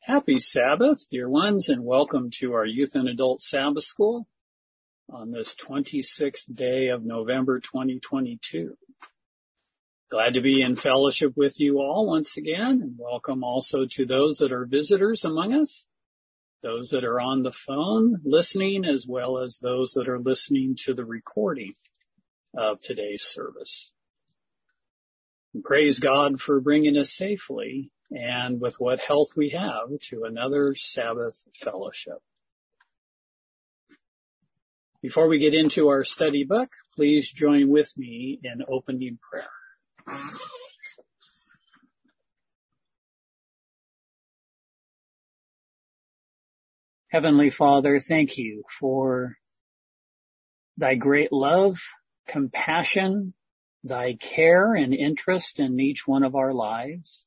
Happy Sabbath, dear ones, and welcome to our Youth and Adult Sabbath School on this 26th day of November 2022. Glad to be in fellowship with you all once again, and welcome also to those that are visitors among us, those that are on the phone listening, as well as those that are listening to the recording of today's service. And praise God for bringing us safely and with what health we have to another Sabbath fellowship. Before we get into our study book, please join with me in opening prayer. Heavenly Father, thank you for thy great love, compassion, thy care and interest in each one of our lives.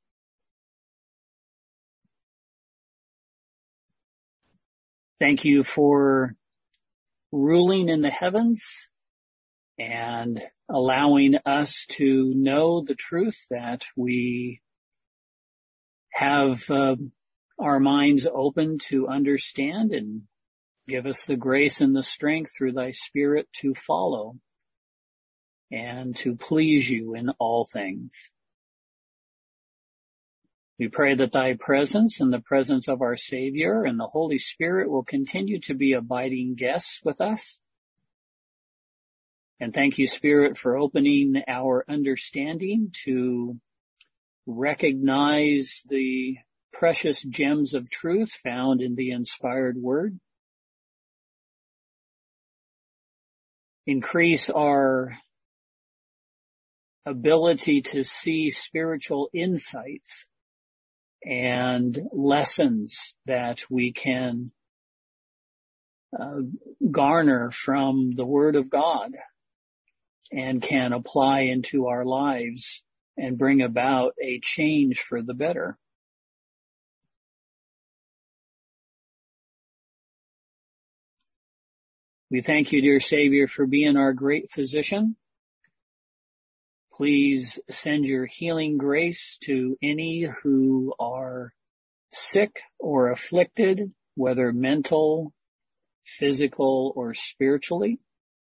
Thank you for ruling in the heavens and allowing us to know the truth that we have our minds open to understand, and give us the grace and the strength through thy Spirit to follow and to please you in all things. We pray that thy presence and the presence of our Savior and the Holy Spirit will continue to be abiding guests with us. And thank you, Spirit, for opening our understanding to recognize the precious gems of truth found in the inspired word. Increase our ability to see spiritual insights and lessons that we can garner from the Word of God and can apply into our lives and bring about a change for the better. We thank you, dear Savior, for being our great physician. Please send your healing grace to any who are sick or afflicted, whether mental, physical, or spiritually.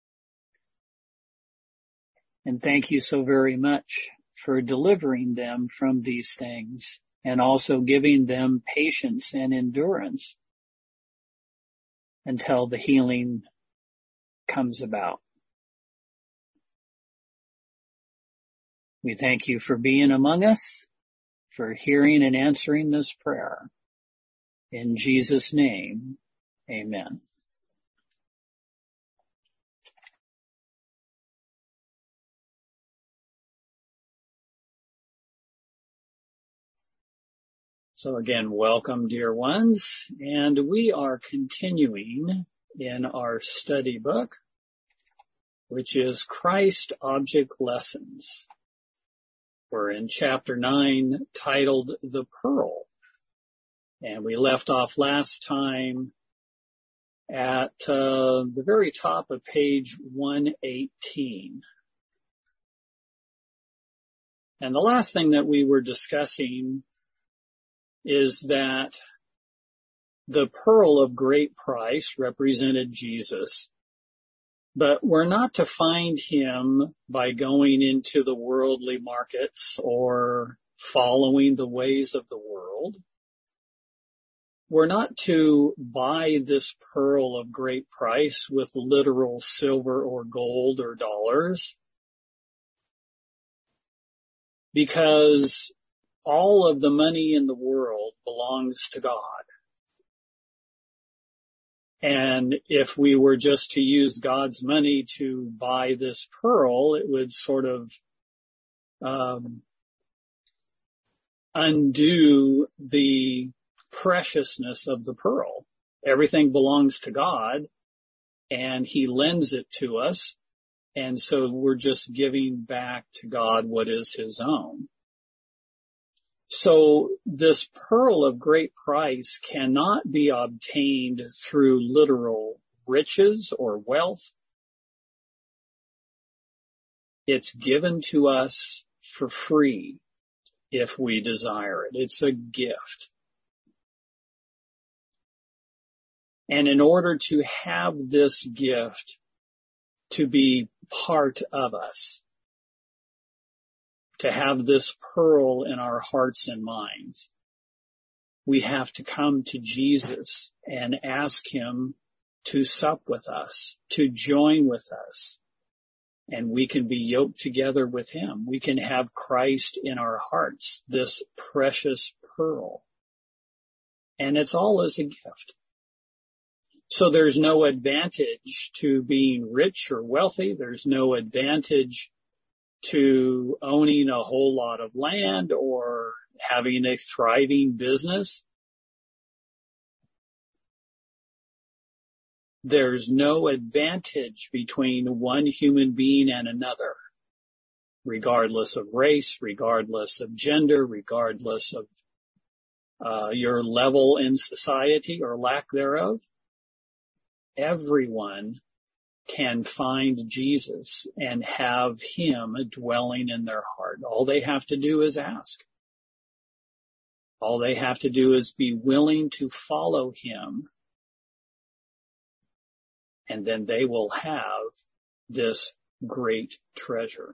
And thank you so very much for delivering them from these things and also giving them patience and endurance until the healing comes about. We thank you for being among us, for hearing and answering this prayer. In Jesus' name, amen. So again, welcome, dear ones, and we are continuing in our study book, which is Christ Object Lessons. We're in chapter 9, titled The Pearl, and we left off last time at the very top of page 118. And the last thing that we were discussing is that the pearl of great price represented Jesus, but we're not to find him by going into the worldly markets or following the ways of the world. We're not to buy this pearl of great price with literal silver or gold or dollars, because all of the money in the world belongs to God. And if we were just to use God's money to buy this pearl, it would sort of undo the preciousness of the pearl. Everything belongs to God, and he lends it to us, and so we're just giving back to God what is his own. So this pearl of great price cannot be obtained through literal riches or wealth. It's given to us for free if we desire it. It's a gift. And in order to have this gift to be part of us, to have this pearl in our hearts and minds, we have to come to Jesus and ask him to sup with us, to join with us. And we can be yoked together with him. We can have Christ in our hearts, this precious pearl. And it's all as a gift. So there's no advantage to being rich or wealthy. There's no advantage to owning a whole lot of land or having a thriving business. There's no advantage between one human being and another, regardless of race, regardless of gender, regardless of your level in society or lack thereof. Everyone can find Jesus and have him dwelling in their heart. All they have to do is ask. All they have to do is be willing to follow him, and then they will have this great treasure.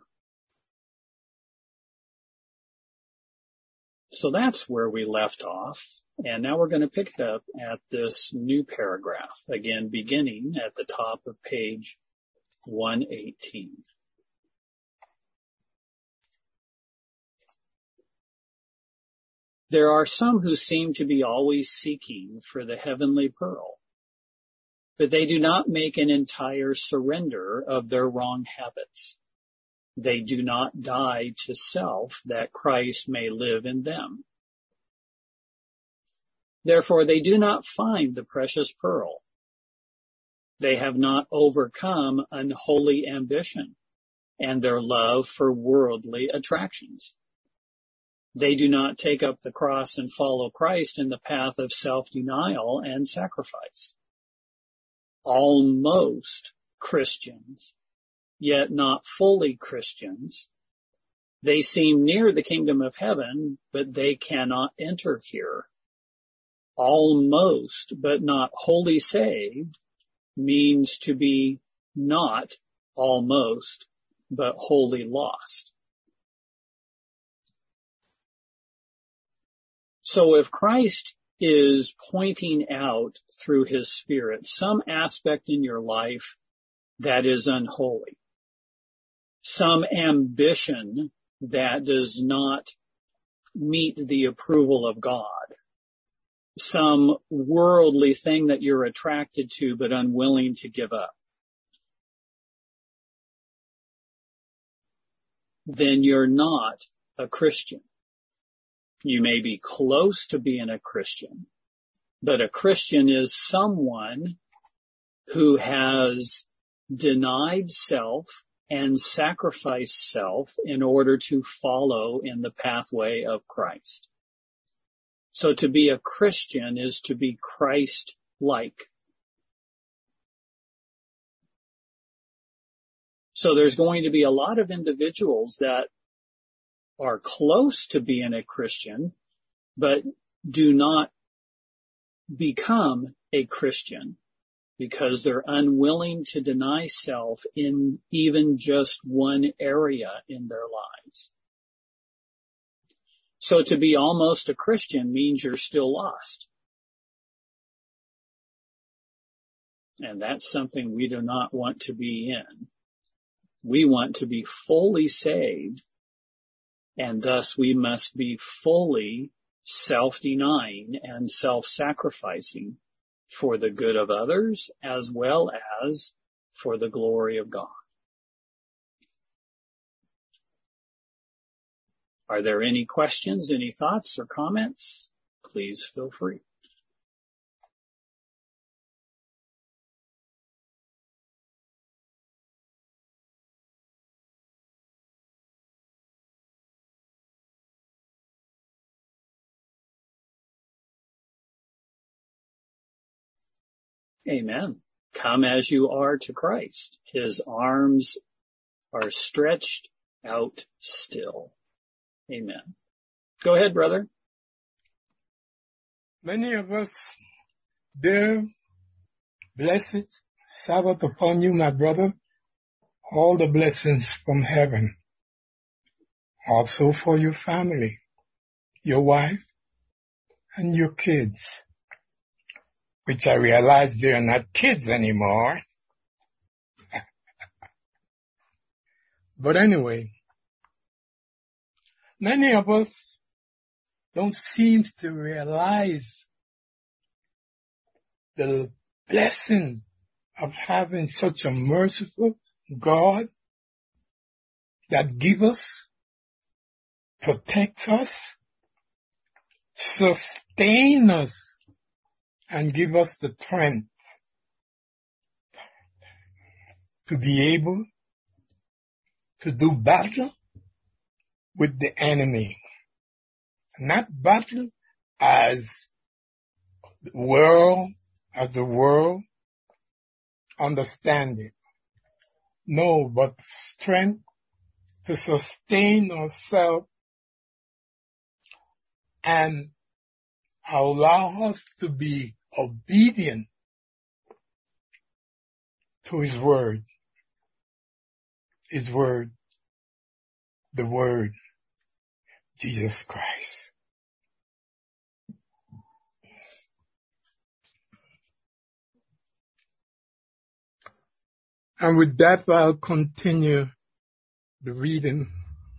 So that's where we left off. And now we're going to pick it up at this new paragraph, again, beginning at the top of page 118. There are some who seem to be always seeking for the heavenly pearl, but they do not make an entire surrender of their wrong habits. They do not die to self that Christ may live in them. Therefore, they do not find the precious pearl. They have not overcome unholy ambition and their love for worldly attractions. They do not take up the cross and follow Christ in the path of self-denial and sacrifice. Almost Christians, yet not fully Christians. They seem near the kingdom of heaven, but they cannot enter here. Almost, but not wholly saved, means to be not almost, but wholly lost. So if Christ is pointing out through his Spirit some aspect in your life that is unholy, some ambition that does not meet the approval of God, some worldly thing that you're attracted to but unwilling to give up, then you're not a Christian. You may be close to being a Christian, but a Christian is someone who has denied self and sacrificed self in order to follow in the pathway of Christ. So to be a Christian is to be Christ-like. So there's going to be a lot of individuals that are close to being a Christian, but do not become a Christian because they're unwilling to deny self in even just one area in their lives. So to be almost a Christian means you're still lost. And that's something we do not want to be in. We want to be fully saved, and thus we must be fully self-denying and self-sacrificing for the good of others as well as for the glory of God. Are there any questions, any thoughts or comments? Please feel free. Amen. Come as you are to Christ. His arms are stretched out still. Amen. Go ahead, brother. Many of us dare Blessed Sabbath upon you, my brother. All the blessings from heaven. Also for your family, your wife, and your kids. Which I realize they're not kids anymore. But anyway, many of us don't seem to realize the blessing of having such a merciful God that gives us, protects us, sustain us, and give us the strength to be able to do battle with the enemy. Not battle as the world understand it. No, but strength to sustain ourselves and allow us to be obedient to His word. His word, the word, Jesus Christ. And with that, I'll continue the reading.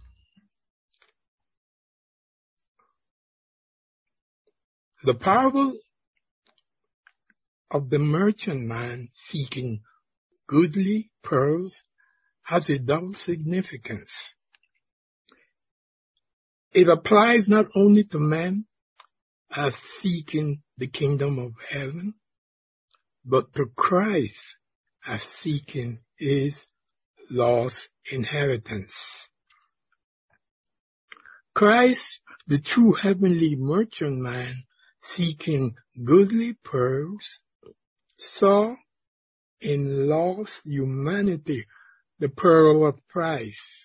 The parable of the merchantman seeking goodly pearls has a double significance. It applies not only to men as seeking the kingdom of heaven, but to Christ as seeking His lost inheritance. Christ, the true heavenly merchantman seeking goodly pearls, saw in lost humanity the pearl of price.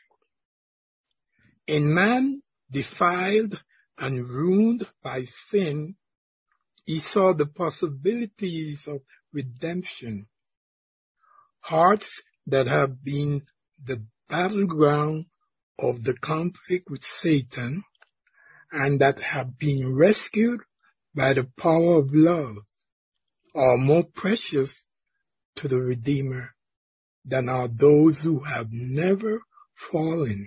In man defiled and ruined by sin, he saw the possibilities of redemption. Hearts that have been the battleground of the conflict with Satan and that have been rescued by the power of love are more precious to the Redeemer than are those who have never fallen.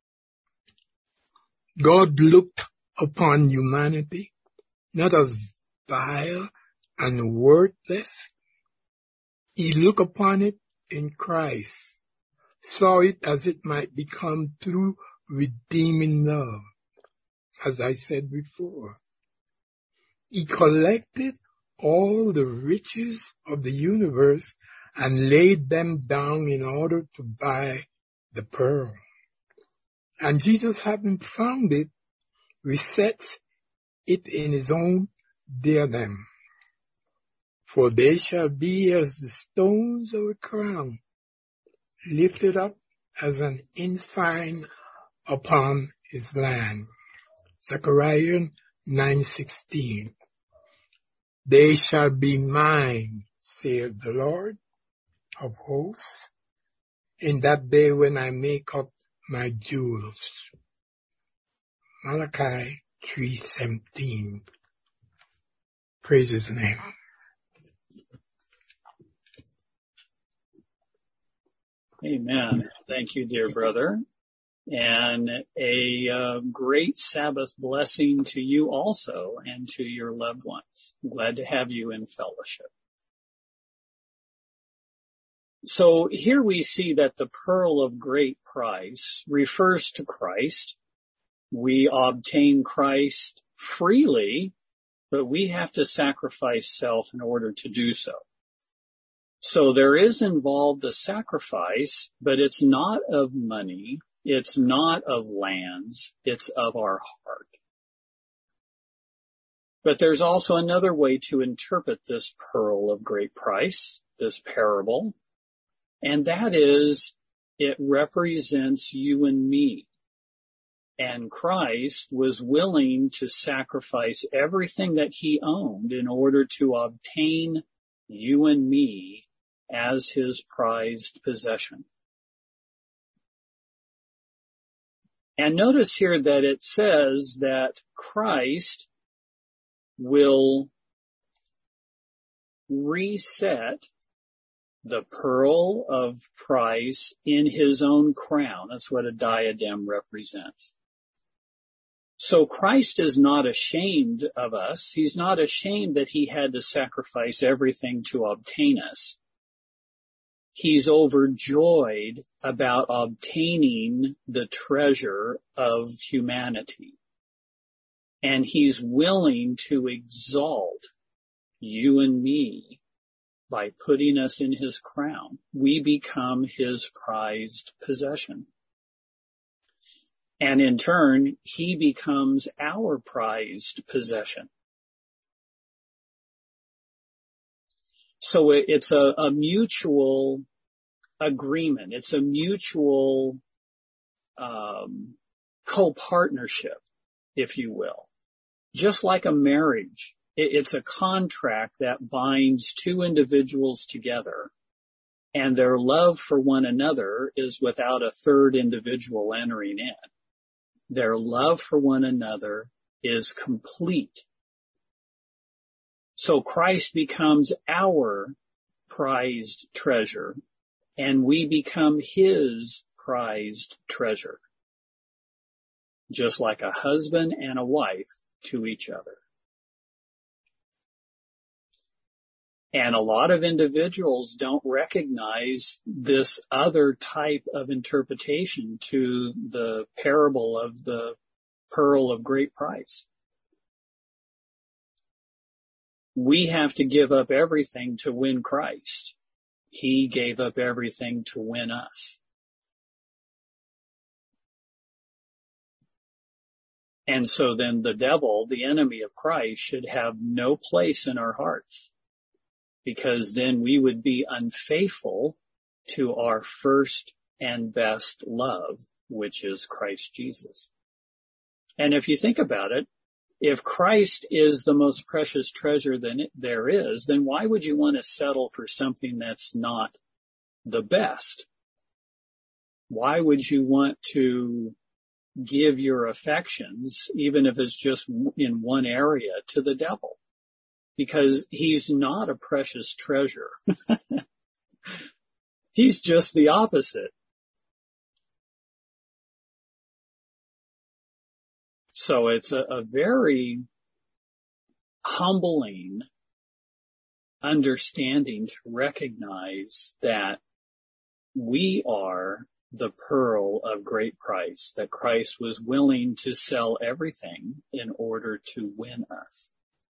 God looked upon humanity not as vile and worthless. He looked upon it in Christ, saw it as it might become through redeeming love, as I said before. He collected all the riches of the universe and laid them down in order to buy the pearl. And Jesus, having found it, resets it in His own diadem. For they shall be as the stones of a crown, lifted up as an ensign upon His land. Zechariah 9:16. They shall be mine, saith the Lord of hosts, in that day when I make up my jewels. Malachi 3:17. Praise His name. Amen. Thank you, dear brother. And a great Sabbath blessing to you also and to your loved ones. I'm glad to have you in fellowship. So here we see that the pearl of great price refers to Christ. We obtain Christ freely, but we have to sacrifice self in order to do so. So there is involved a sacrifice, but it's not of money. It's not of lands, it's of our heart. But there's also another way to interpret this pearl of great price, this parable, and that is it represents you and me. And Christ was willing to sacrifice everything that He owned in order to obtain you and me as his prized possession. And notice here that it says that Christ will reset the pearl of price in his own crown. That's what a diadem represents. So Christ is not ashamed of us. He's not ashamed that he had to sacrifice everything to obtain us. He's overjoyed about obtaining the treasure of humanity. And he's willing to exalt you and me by putting us in his crown. We become his prized possession. And in turn, he becomes our prized possession. So it's a mutual agreement. It's a mutual co-partnership, if you will. Just like a marriage, it's a contract that binds two individuals together, and their love for one another is without a third individual entering in. Their love for one another is complete. So Christ becomes our prized treasure, and we become his prized treasure, just like a husband and a wife to each other. And a lot of individuals don't recognize this other type of interpretation to the parable of the pearl of great price. We have to give up everything to win Christ. He gave up everything to win us. And so then the devil, the enemy of Christ, should have no place in our hearts, because then we would be unfaithful to our first and best love, which is Christ Jesus. And if you think about it, if Christ is the most precious treasure there is, then why would you want to settle for something that's not the best? Why would you want to give your affections, even if it's just in one area, to the devil? Because he's not a precious treasure. He's just the opposite. So it's a very humbling understanding to recognize that we are the pearl of great price, that Christ was willing to sell everything in order to win us.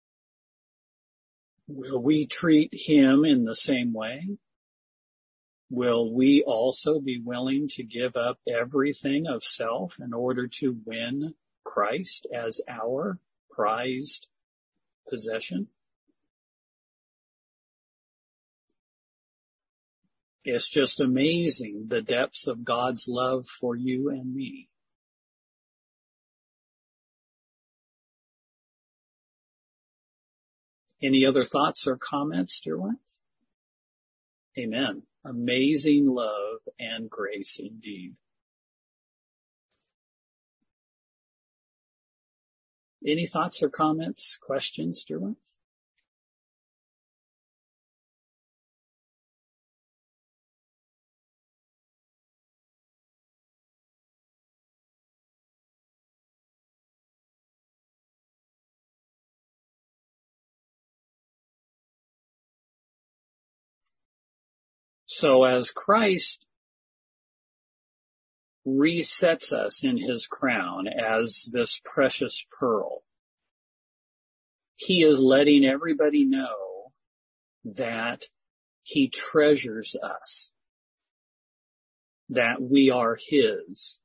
Will we treat him in the same way? Will we also be willing to give up everything of self in order to win Christ as our prized possession? It's just amazing the depths of God's love for you and me. Any other thoughts or comments, dear ones? Amen. Amazing love and grace indeed. Any thoughts or comments, questions, dear ones? So as Christ resets us in his crown as this precious pearl, he is letting everybody know that he treasures us, that we are his.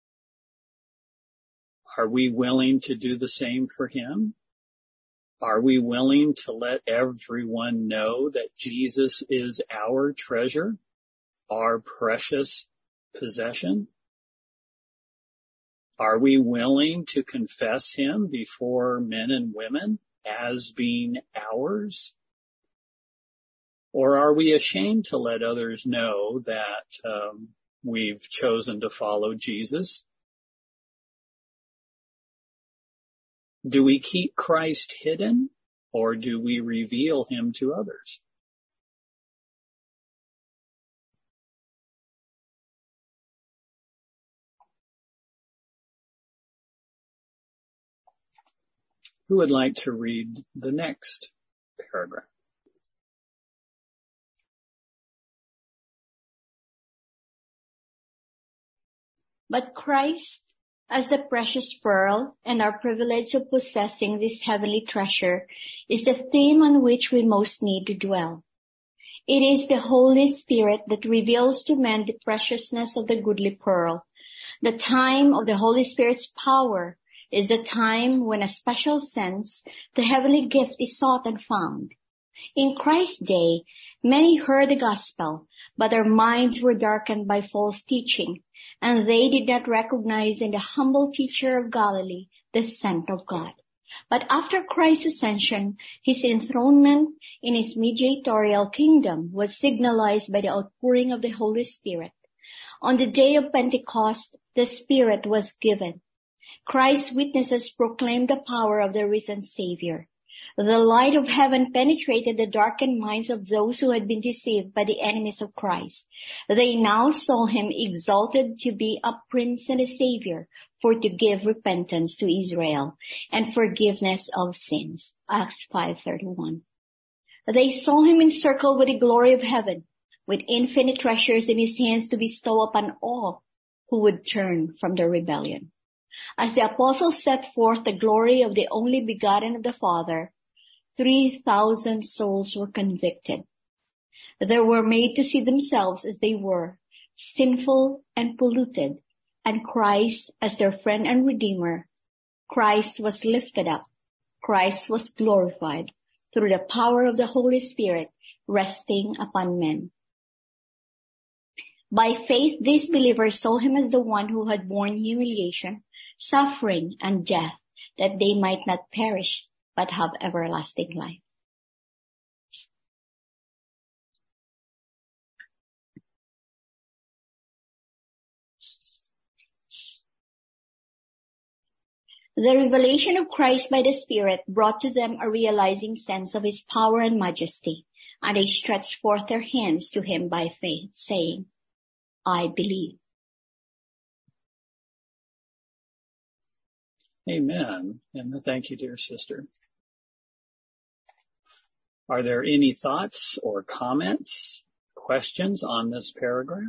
Are we willing to do the same for him? Are we willing to let everyone know that Jesus is our treasure, our precious possession? Are we willing to confess him before men and women as being ours? Or are we ashamed to let others know that we've chosen to follow Jesus? Do we keep Christ hidden, or do we reveal him to others? Who would like to read the next paragraph? But Christ, as the precious pearl, and our privilege of possessing this heavenly treasure, is the theme on which we most need to dwell. It is the Holy Spirit that reveals to men the preciousness of the goodly pearl. The time of the Holy Spirit's power is the time when a special sense, the heavenly gift is sought and found. In Christ's day, many heard the gospel, but their minds were darkened by false teaching, and they did not recognize in the humble teacher of Galilee the sent of God. But after Christ's ascension, his enthronement in his mediatorial kingdom was signalized by the outpouring of the Holy Spirit. On the day of Pentecost, the Spirit was given. Christ's witnesses proclaimed the power of the risen Savior. The light of heaven penetrated the darkened minds of those who had been deceived by the enemies of Christ. They now saw him exalted to be a prince and a savior, for to give repentance to Israel and forgiveness of sins. Acts 5:31. They saw him encircled with the glory of heaven, with infinite treasures in his hands to bestow upon all who would turn from their rebellion. As the apostles set forth the glory of the only begotten of the Father, 3,000 souls were convicted. They were made to see themselves as they were, sinful and polluted, and Christ as their friend and Redeemer. Christ was lifted up. Christ was glorified through the power of the Holy Spirit resting upon men. By faith, these believers saw him as the one who had borne humiliation, suffering, and death, that they might not perish, but have everlasting life. The revelation of Christ by the Spirit brought to them a realizing sense of his power and majesty, and they stretched forth their hands to him by faith, saying, I believe. Amen. And thank you, dear sister. Are there any thoughts or comments, questions on this paragraph?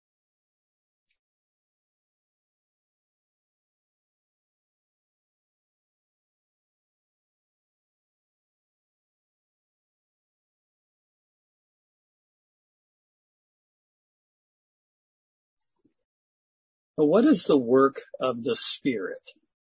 But what is the work of the Spirit?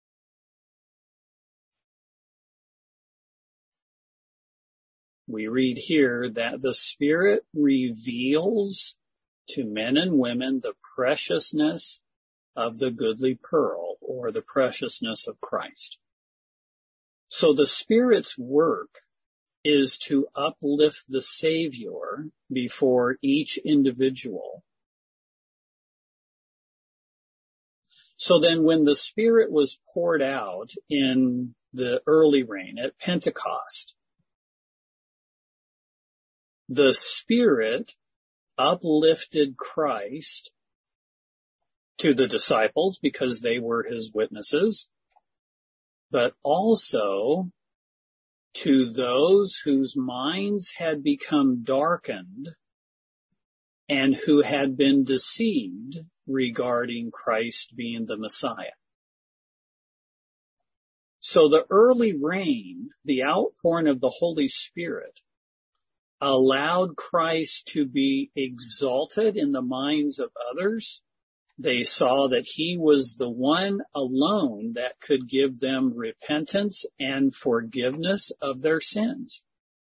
We read here that the Spirit reveals to men and women the preciousness of the goodly pearl, or the preciousness of Christ. So the Spirit's work is to uplift the Savior before each individual. So then when the Spirit was poured out in the early rain at Pentecost, the Spirit uplifted Christ to the disciples because they were his witnesses, but also to those whose minds had become darkened and who had been deceived regarding Christ being the Messiah. So the early rain, the outpouring of the Holy Spirit, allowed Christ to be exalted in the minds of others. They saw that he was the one alone that could give them repentance and forgiveness of their sins.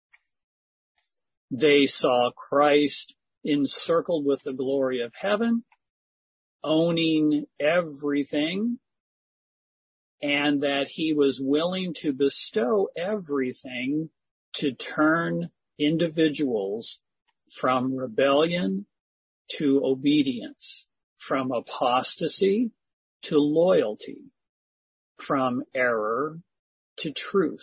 They saw Christ encircled with the glory of heaven, owning everything, and that he was willing to bestow everything to turn individuals from rebellion to obedience, from apostasy to loyalty, from error to truth.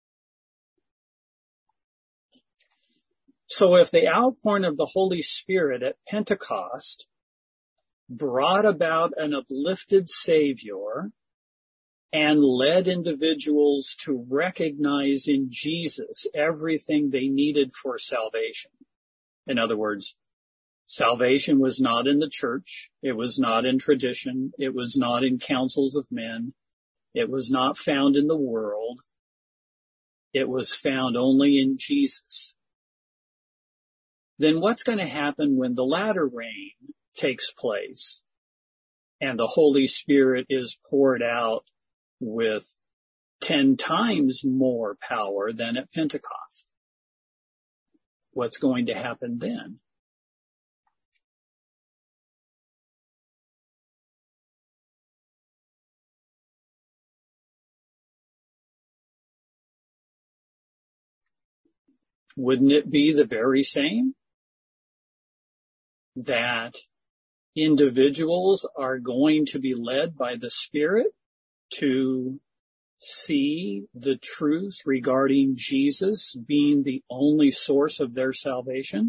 So if the outpouring of the Holy Spirit at Pentecost brought about an uplifted Savior and led individuals to recognize in Jesus everything they needed for salvation. In other words, salvation was not in the church. It was not in tradition. It was not in councils of men. It was not found in the world. It was found only in Jesus. Then what's going to happen when the latter rain takes place and the Holy Spirit is poured out with 10 times more power than at Pentecost? What's going to happen then? Wouldn't it be the very same? That individuals are going to be led by the Spirit to see the truth regarding Jesus being the only source of their salvation?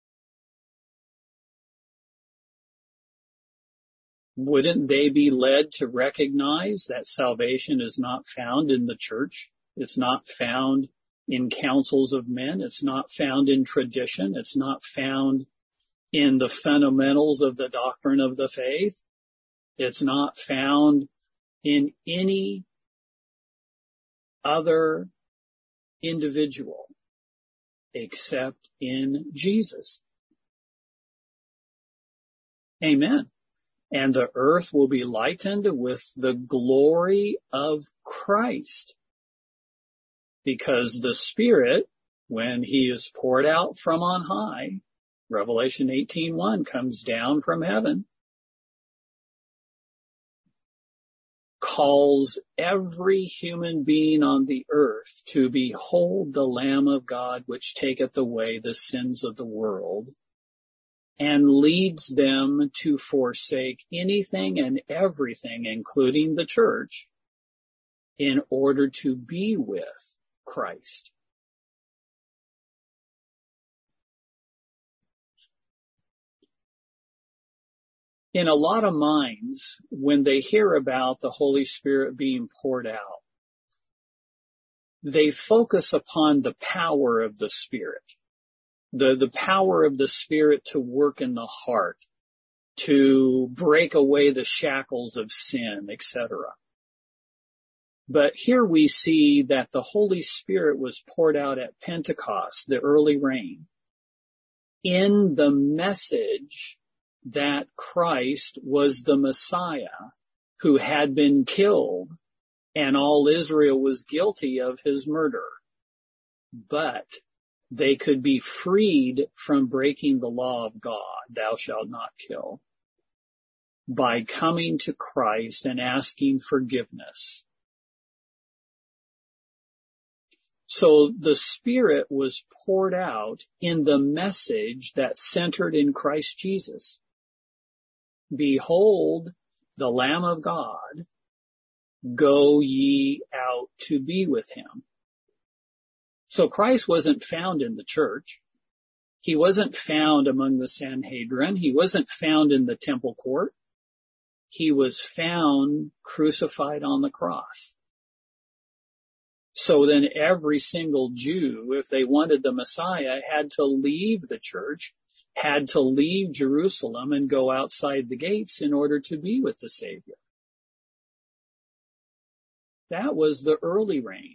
Wouldn't they be led to recognize that salvation is not found in the church? It's not found in councils of men. It's not found in tradition. It's not found in the fundamentals of the doctrine of the faith. It's not found in any other individual except in Jesus. Amen. And the earth will be lightened with the glory of Christ, because the Spirit, when He is poured out from on high, Revelation 18:1, comes down from heaven, calls every human being on the earth to behold the Lamb of God, which taketh away the sins of the world, and leads them to forsake anything and everything, including the church, in order to be with Christ. In a lot of minds, when they hear about the Holy Spirit being poured out, they focus upon the power of the Spirit, the power of the Spirit to work in the heart, to break away the shackles of sin, etc. But here we see that the Holy Spirit was poured out at Pentecost, the early rain, in the message that Christ was the Messiah who had been killed and all Israel was guilty of his murder. But they could be freed from breaking the law of God, thou shalt not kill, by coming to Christ and asking forgiveness. So the Spirit was poured out in the message that centered in Christ Jesus. Behold, the Lamb of God, go ye out to be with Him. So Christ wasn't found in the church. He wasn't found among the Sanhedrin. He wasn't found in the temple court. He was found crucified on the cross. So then every single Jew, if they wanted the Messiah, had to leave the church, had to leave Jerusalem and go outside the gates in order to be with the Savior. That was the early rain.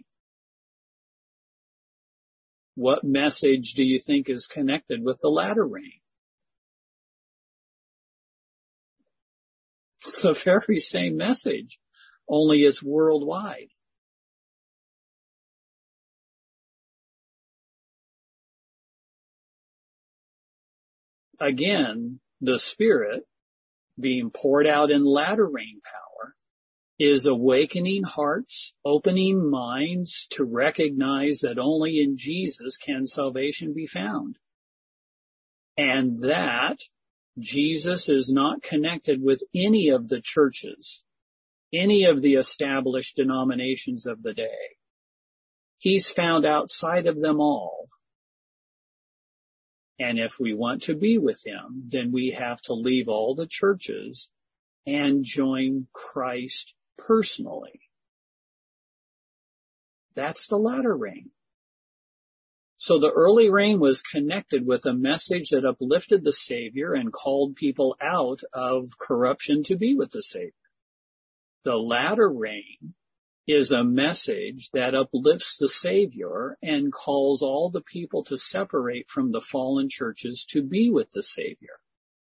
What message do you think is connected with the latter rain? It's the very same message, only it's worldwide. Again, the Spirit being poured out in latter rain power is awakening hearts, opening minds to recognize that only in Jesus can salvation be found. and that Jesus is not connected with any of the churches, any of the established denominations of the day. He's found outside of them all. And if we want to be with him, then we have to leave all the churches and join Christ personally. That's the latter rain. So the early rain was connected with a message that uplifted the Savior and called people out of corruption to be with the Savior. The latter rain is a message that uplifts the Savior and calls all the people to separate from the fallen churches to be with the Savior.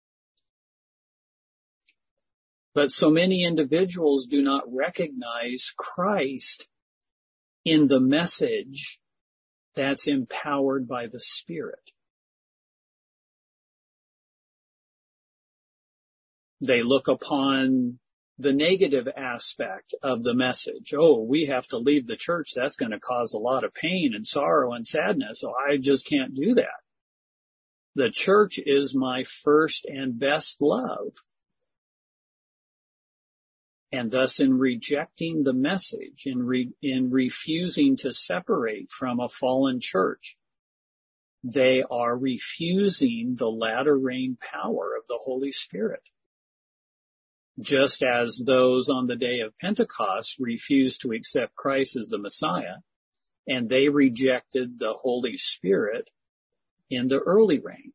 But so many individuals do not recognize Christ in the message that's empowered by the Spirit. They look upon the negative aspect of the message. Oh, we have to leave the church. That's going to cause a lot of pain and sorrow and sadness. So I just can't do that. The church is my first and best love. And thus in rejecting the message, in refusing to separate from a fallen church, they are refusing the latter rain power of the Holy Spirit. Just as those on the day of Pentecost refused to accept Christ as the Messiah, and they rejected the Holy Spirit in the early rain.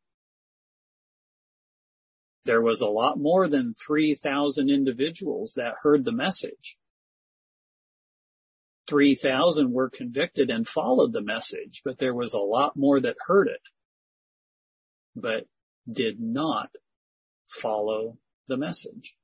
There was a lot more than 3,000 individuals that heard the message. 3,000 were convicted and followed the message, but there was a lot more that heard it, but did not follow the message.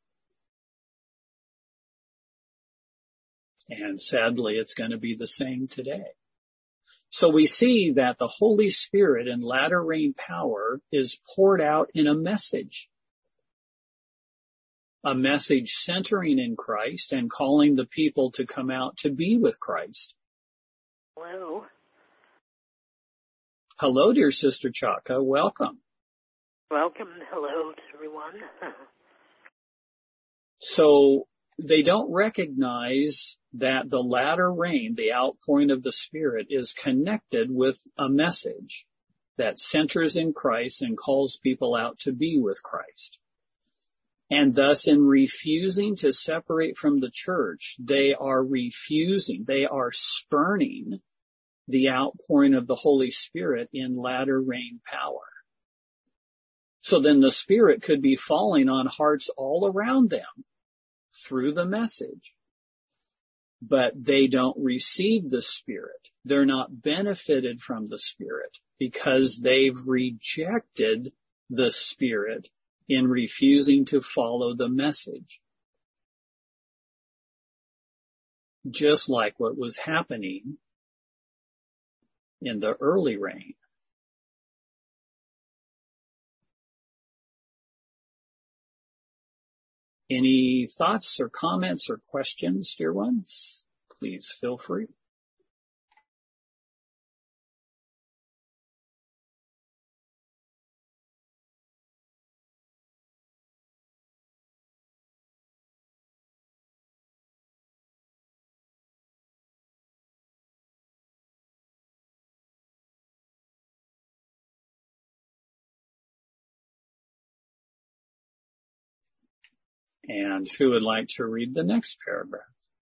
And sadly, it's going to be the same today. So we see that the Holy Spirit in latter rain power is poured out in a message centering in Christ and calling the people to come out to be with Christ. Hello. Hello, dear Sister Chaka. Welcome. Welcome. Hello to everyone. So they don't recognize that the latter rain, the outpouring of the Spirit, is connected with a message that centers in Christ and calls people out to be with Christ. And thus in refusing to separate from the church, they are spurning the outpouring of the Holy Spirit in latter rain power. So then the Spirit could be falling on hearts all around them through the message. But they don't receive the Spirit. They're not benefited from the Spirit because they've rejected the Spirit in refusing to follow the message. Just like what was happening in the early rain. Any thoughts or comments or questions, dear ones? Please feel free. And who would like to read the next paragraph?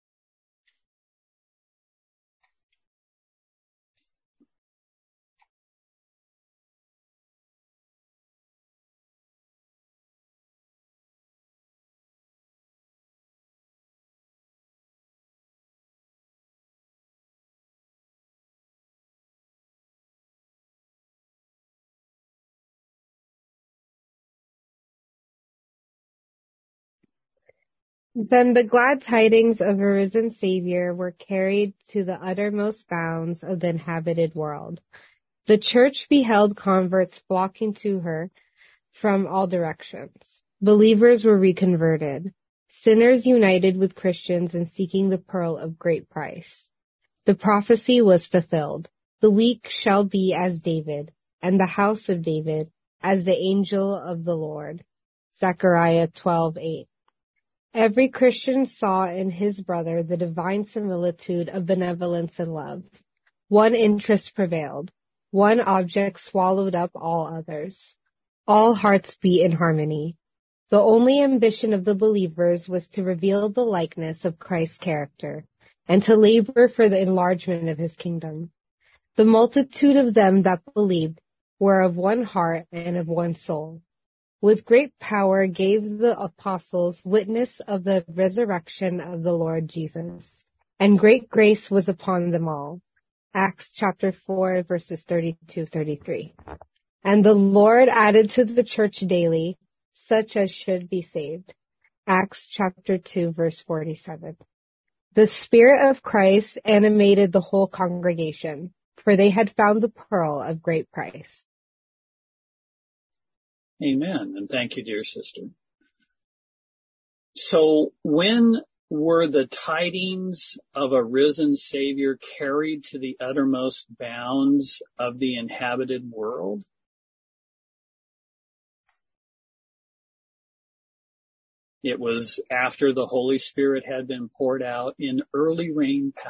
Then the glad tidings of a risen Savior were carried to the uttermost bounds of the inhabited world. The church beheld converts flocking to her from all directions. Believers were reconverted, sinners united with Christians in seeking the pearl of great price. The prophecy was fulfilled. The weak shall be as David, and the house of David as the angel of the Lord. Zechariah 12:8. Every Christian saw in his brother the divine similitude of benevolence and love. One interest prevailed. One object swallowed up all others. All hearts beat in harmony. The only ambition of the believers was to reveal the likeness of Christ's character and to labor for the enlargement of his kingdom. The multitude of them that believed were of one heart and of one soul. With great power gave the apostles witness of the resurrection of the Lord Jesus, and great grace was upon them all. Acts chapter 4, verses 32-33. And the Lord added to the church daily such as should be saved. Acts chapter 2, verse 47. The Spirit of Christ animated the whole congregation, for they had found the pearl of great price. Amen. And thank you, dear sister. So when were the tidings of a risen Savior carried to the uttermost bounds of the inhabited world? It was after the Holy Spirit had been poured out in early rain power.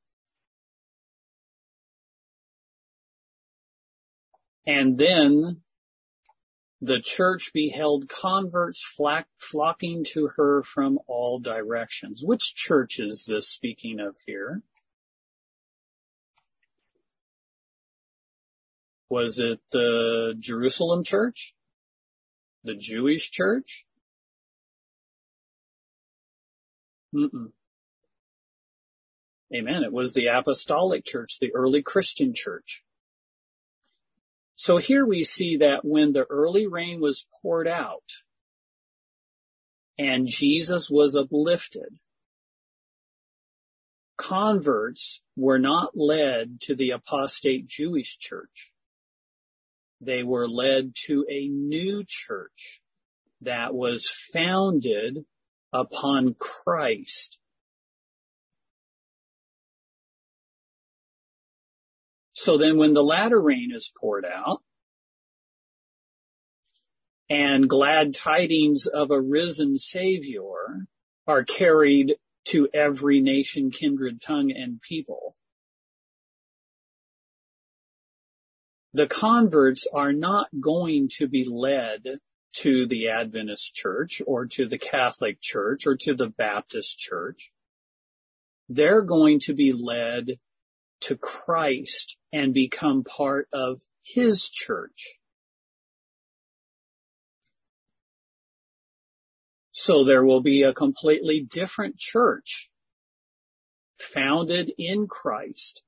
And then the church beheld converts flocking to her from all directions. Which church is this speaking of here? Was it the Jerusalem church? The Jewish church? Amen. It was the apostolic church, the early Christian church. So here we see that when the early rain was poured out and Jesus was uplifted, converts were not led to the apostate Jewish church. They were led to a new church that was founded upon Christ. So then when the latter rain is poured out and glad tidings of a risen Savior are carried to every nation, kindred, tongue, and people, the converts are not going to be led to the Adventist church or to the Catholic church or to the Baptist church. They're going to be led to Christ and become part of his church. So there will be a completely different church founded in Christ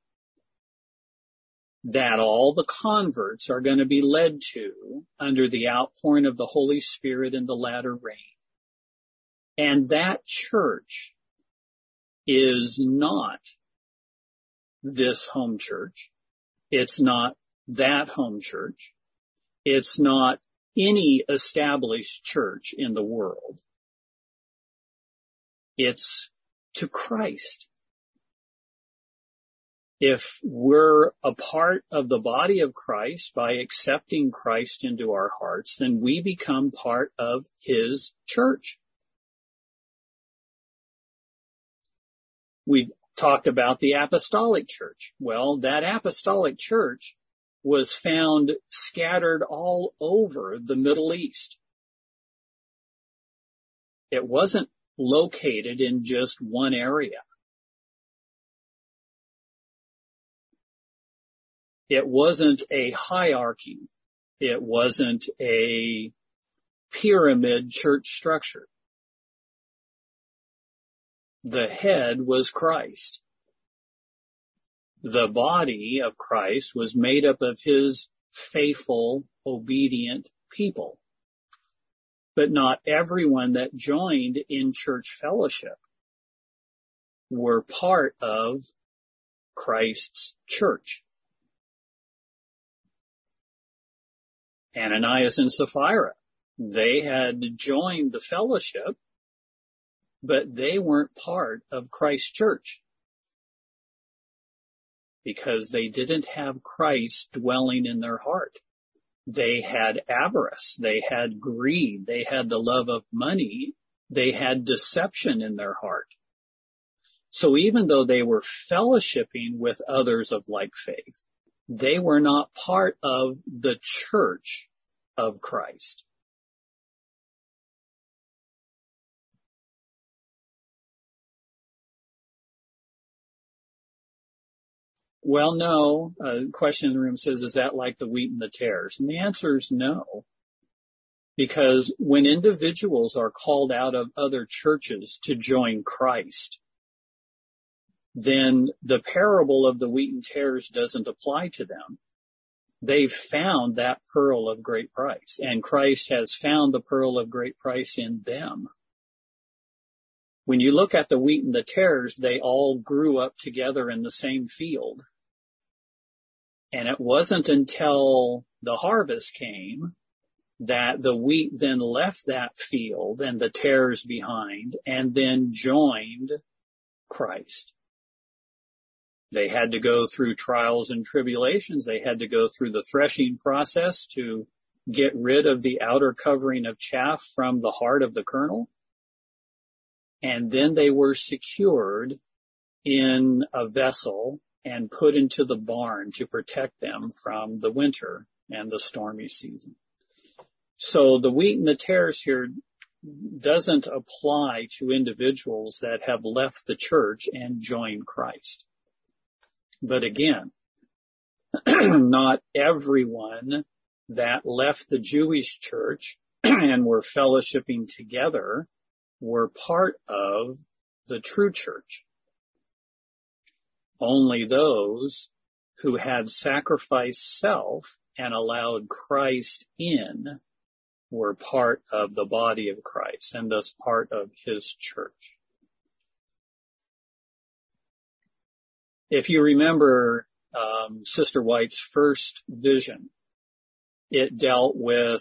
that all the converts are going to be led to under the outpouring of the Holy Spirit in the latter rain. And that church is not this home church. It's not that home church. It's not any established church in the world. It's to Christ. If we're a part of the body of Christ by accepting Christ into our hearts, then we become part of his church. We talked about the apostolic church. Well, that apostolic church was found scattered all over the Middle East. It wasn't located in just one area. It wasn't a hierarchy. It wasn't a pyramid church structure. The head was Christ. The body of Christ was made up of his faithful, obedient people. But not everyone that joined in church fellowship were part of Christ's church. Ananias and Sapphira, they had joined the fellowship, but they weren't part of Christ's church because they didn't have Christ dwelling in their heart. They had avarice. They had greed. They had the love of money. They had deception in their heart. So even though they were fellowshipping with others of like faith, they were not part of the church of Christ. Well, no. Question in the room says, is that like the wheat and the tares? And the answer is no. Because when individuals are called out of other churches to join Christ, then the parable of the wheat and tares doesn't apply to them. They've found that pearl of great price, and Christ has found the pearl of great price in them. When you look at the wheat and the tares, they all grew up together in the same field. And it wasn't until the harvest came that the wheat then left that field and the tares behind and then joined Christ. They had to go through trials and tribulations. They had to go through the threshing process to get rid of the outer covering of chaff from the heart of the kernel. And then they were secured in a vessel and put into the barn to protect them from the winter and the stormy season. So the wheat and the tares here doesn't apply to individuals that have left the church and joined Christ. But again, not everyone that left the Jewish church and were fellowshipping together were part of the true church. Only those who had sacrificed self and allowed Christ in were part of the body of Christ and thus part of his church. If you remember Sister White's first vision, it dealt with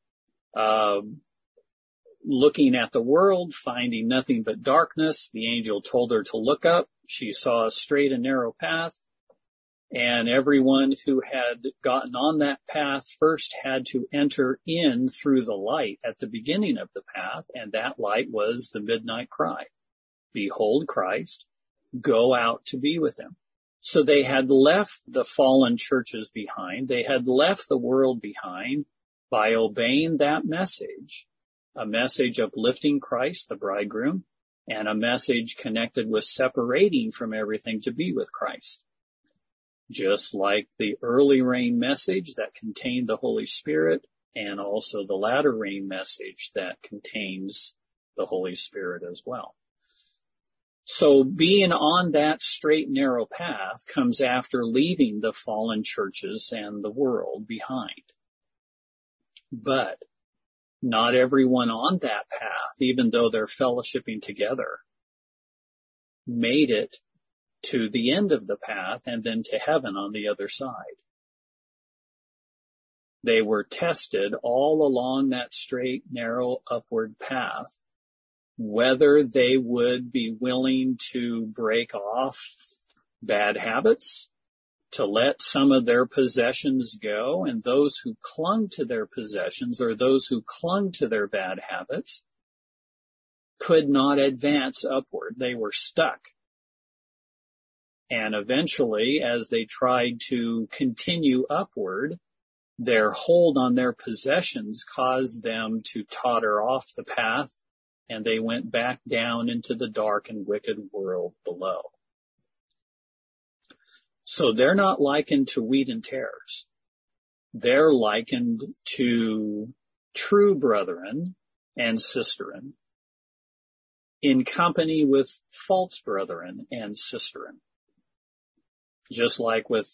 looking at the world, finding nothing but darkness. The angel told her to look up. She saw a straight and narrow path, and everyone who had gotten on that path first had to enter in through the light at the beginning of the path, and that light was the midnight cry. Behold Christ, go out to be with him. So they had left the fallen churches behind. They had left the world behind by obeying that message, a message uplifting Christ, the bridegroom, and a message connected with separating from everything to be with Christ. Just like the early rain message that contained the Holy Spirit, and also the latter rain message that contains the Holy Spirit as well. So being on that straight and narrow path comes after leaving the fallen churches and the world behind. But not everyone on that path, even though they're fellowshipping together, made it to the end of the path and then to heaven on the other side. They were tested all along that straight, narrow, upward path, whether they would be willing to break off bad habits, to let some of their possessions go, and those who clung to their possessions or those who clung to their bad habits could not advance upward. They were stuck. And eventually, as they tried to continue upward, their hold on their possessions caused them to totter off the path, and they went back down into the dark and wicked world below. So they're not likened to wheat and tares. They're likened to true brethren and sisterin in company with false brethren and sisterin. Just like with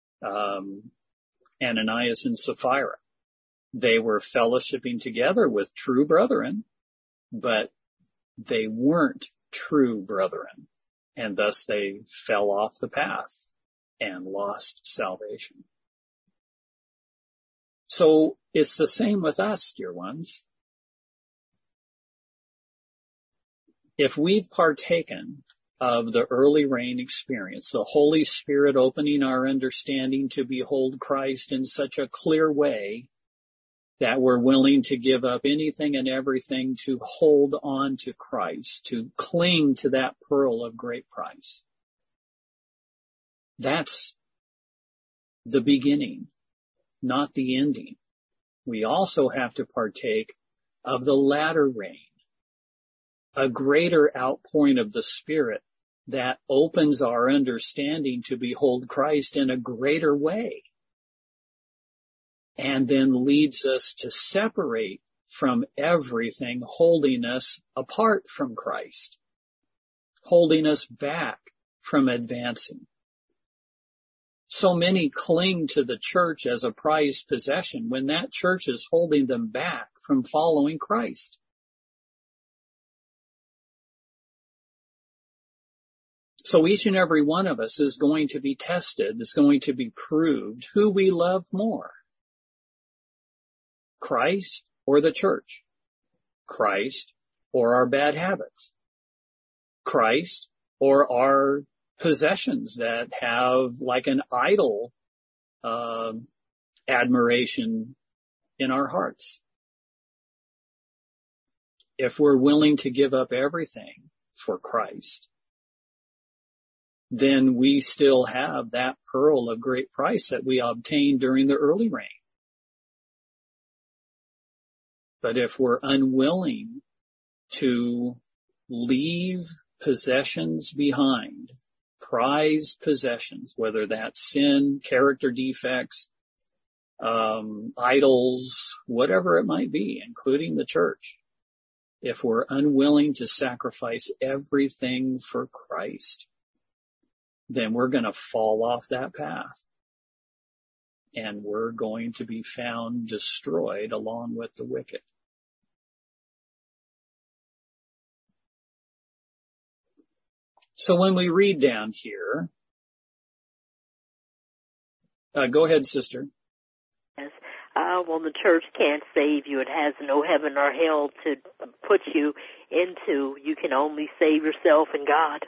Ananias and Sapphira. They were fellowshipping together with true brethren, but they weren't true brethren, and thus they fell off the path and lost salvation. So it's the same with us, dear ones. If we've partaken of the early rain experience, the Holy Spirit opening our understanding to behold Christ in such a clear way that we're willing to give up anything and everything to hold on to Christ, to cling to that pearl of great price. That's the beginning, not the ending. We also have to partake of the latter rain, a greater outpouring of the Spirit that opens our understanding to behold Christ in a greater way, and then leads us to separate from everything holding us apart from Christ, holding us back from advancing. So many cling to the church as a prized possession when that church is holding them back from following Christ. So each and every one of us is going to be tested, is going to be proved who we love more. Christ or the church? Christ or our bad habits? Christ or our possessions that have like an idol admiration in our hearts? If we're willing to give up everything for Christ, then we still have that pearl of great price that we obtained during the early rain. But if we're unwilling to leave possessions behind, prized possessions, whether that's sin, character defects, idols, whatever it might be, including the church, if we're unwilling to sacrifice everything for Christ, then we're going to fall off that path. And we're going to be found destroyed along with the wicked. So when we read down here, go ahead, sister. Yes. Well, the church can't save you. It has no heaven or hell to put you into. You can only save yourself and God.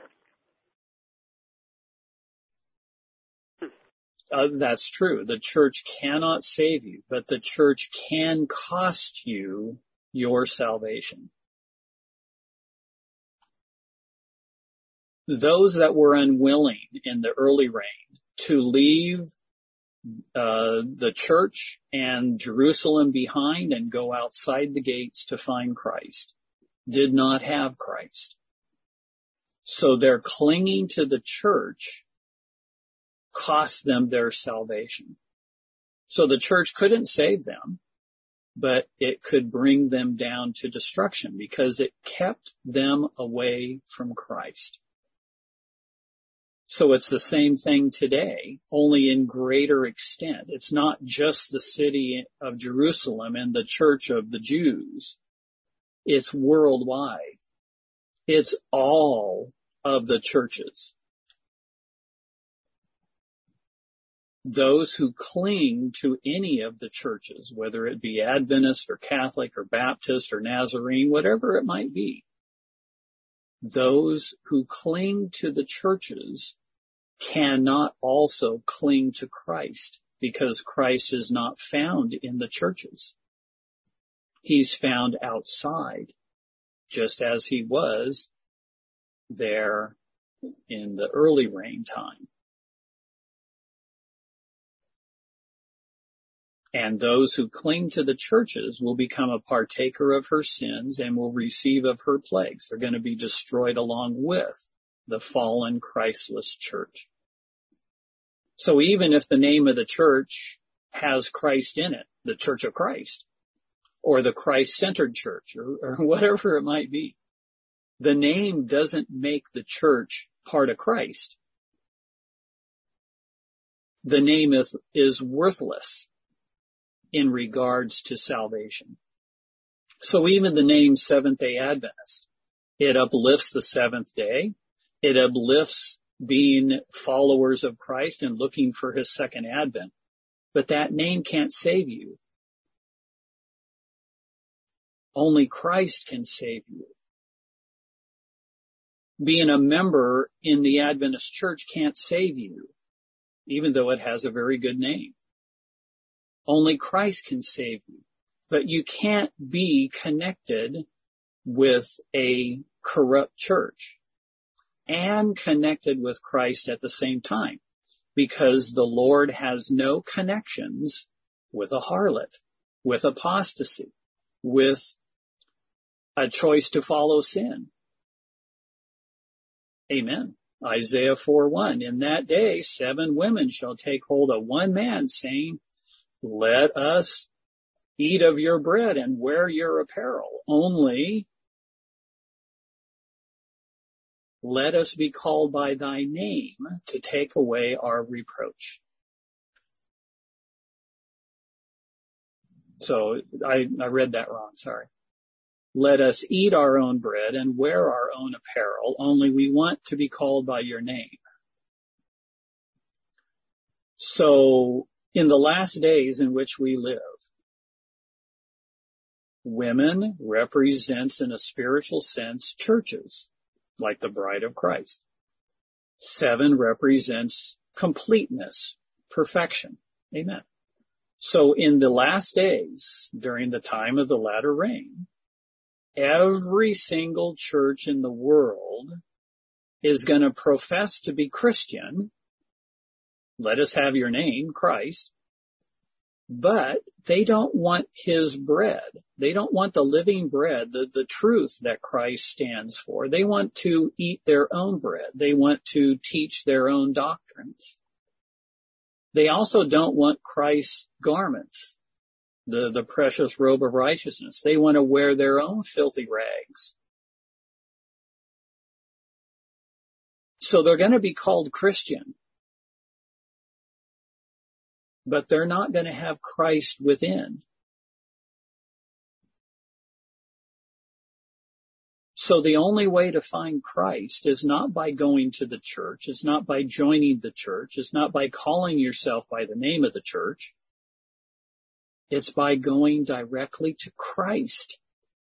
That's true. The church cannot save you, but the church can cost you your salvation. Those that were unwilling in the early reign to leave the church and Jerusalem behind and go outside the gates to find Christ did not have Christ. So their clinging to the church cost them their salvation. So the church couldn't save them, but it could bring them down to destruction because it kept them away from Christ. So it's the same thing today, only in greater extent. It's not just the city of Jerusalem and the church of the Jews. It's worldwide. It's all of the churches. Those who cling to any of the churches, whether it be Adventist or Catholic or Baptist or Nazarene, whatever it might be, those who cling to the churches cannot also cling to Christ because Christ is not found in the churches. He's found outside, just as he was there in the early reign time. And those who cling to the churches will become a partaker of her sins and will receive of her plagues. They're going to be destroyed along with the fallen Christless church. So even if the name of the church has Christ in it, the Church of Christ, or the Christ-centered church, or whatever it might be, the name doesn't make the church part of Christ. The name is worthless in regards to salvation. So even the name Seventh-day Adventist, it uplifts the seventh day. It uplifts being followers of Christ and looking for his second advent. But that name can't save you. Only Christ can save you. Being a member in the Adventist church can't save you, even though it has a very good name. Only Christ can save you. But you can't be connected with a corrupt church and connected with Christ at the same time, because the Lord has no connections with a harlot, with apostasy, with a choice to follow sin. Amen. Isaiah 4:1, in that day 7 women shall take hold of one man, saying, let us eat of your bread and wear your apparel. Only let us be called by thy name to take away our reproach. So I read that wrong, sorry. Let us eat our own bread and wear our own apparel, only we want to be called by your name. So in the last days in which we live, women represents in a spiritual sense churches, like the bride of Christ. 7 represents completeness, perfection. Amen. So in the last days, during the time of the latter rain, every single church in the world is going to profess to be Christian. Let us have your name, Christ. But they don't want his bread. They don't want the living bread, the truth that Christ stands for. They want to eat their own bread. They want to teach their own doctrines. They also don't want Christ's garments, the precious robe of righteousness. They want to wear their own filthy rags. So they're going to be called Christian, but they're not going to have Christ within. So the only way to find Christ is not by going to the church, it's not by joining the church, it's not by calling yourself by the name of the church. It's by going directly to Christ.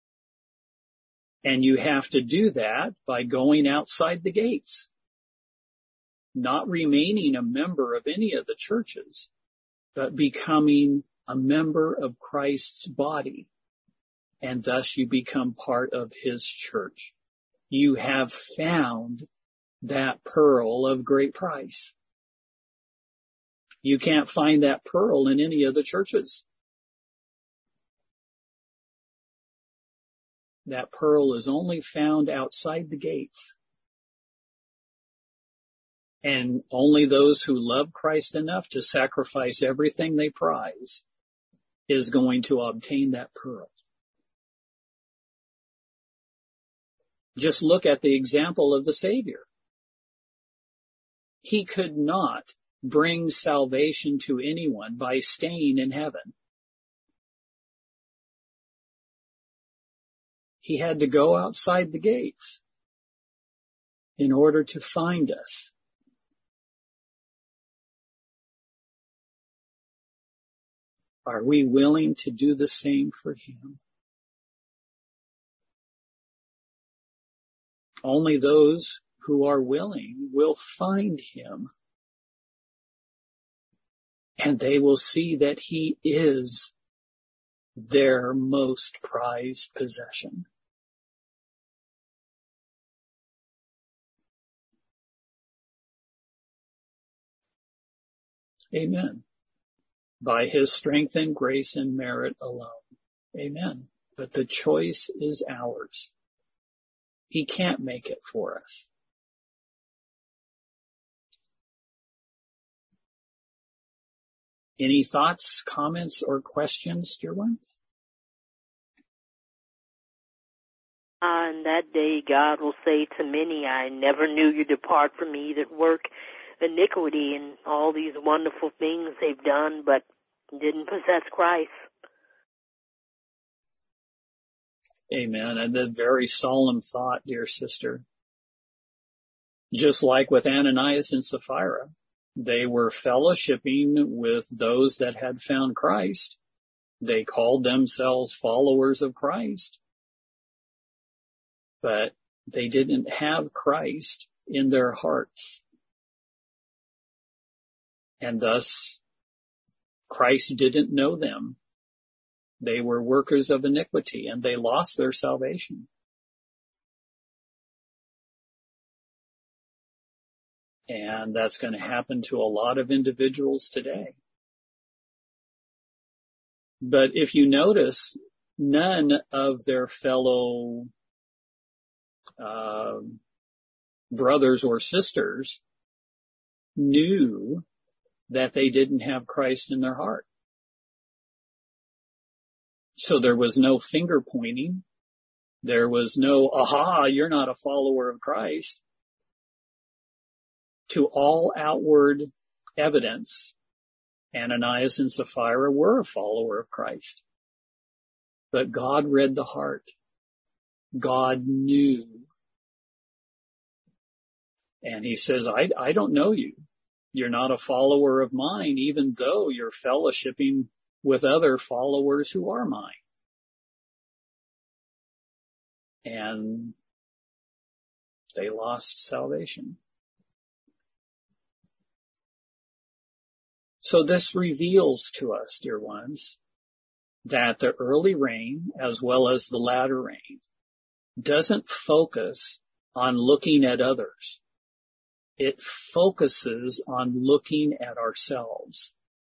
And you have to do that by going outside the gates, not remaining a member of any of the churches, but becoming a member of Christ's body. And thus you become part of his church. You have found that pearl of great price. You can't find that pearl in any of the churches. That pearl is only found outside the gates. And only those who love Christ enough to sacrifice everything they prize is going to obtain that pearl. Just look at the example of the Savior. He could not bring salvation to anyone by staying in heaven. He had to go outside the gates in order to find us. Are we willing to do the same for him? Only those who are willing will find him. And they will see that he is their most prized possession. Amen. By his strength and grace and merit alone. Amen. But the choice is ours. He can't make it for us. Any thoughts, comments, or questions, dear ones? On that day, God will say to many, I never knew you. Depart from me that work iniquity, and all these wonderful things they've done, but didn't possess Christ. Amen. And a very solemn thought, dear sister. Just like with Ananias and Sapphira, they were fellowshipping with those that had found Christ. They called themselves followers of Christ. But they didn't have Christ in their hearts. And thus, Christ didn't know them. They were workers of iniquity, and they lost their salvation. And that's going to happen to a lot of individuals today. But if you notice, none of their fellow brothers or sisters knew that they didn't have Christ in their heart. So there was no finger pointing. There was no, aha, you're not a follower of Christ. To all outward evidence, Ananias and Sapphira were a follower of Christ. But God read the heart. God knew. And he says, I don't know you. You're not a follower of mine, even though you're fellowshipping with other followers who are mine. And they lost salvation. So this reveals to us, dear ones, that the early rain as well as the latter rain doesn't focus on looking at others. It focuses on looking at ourselves.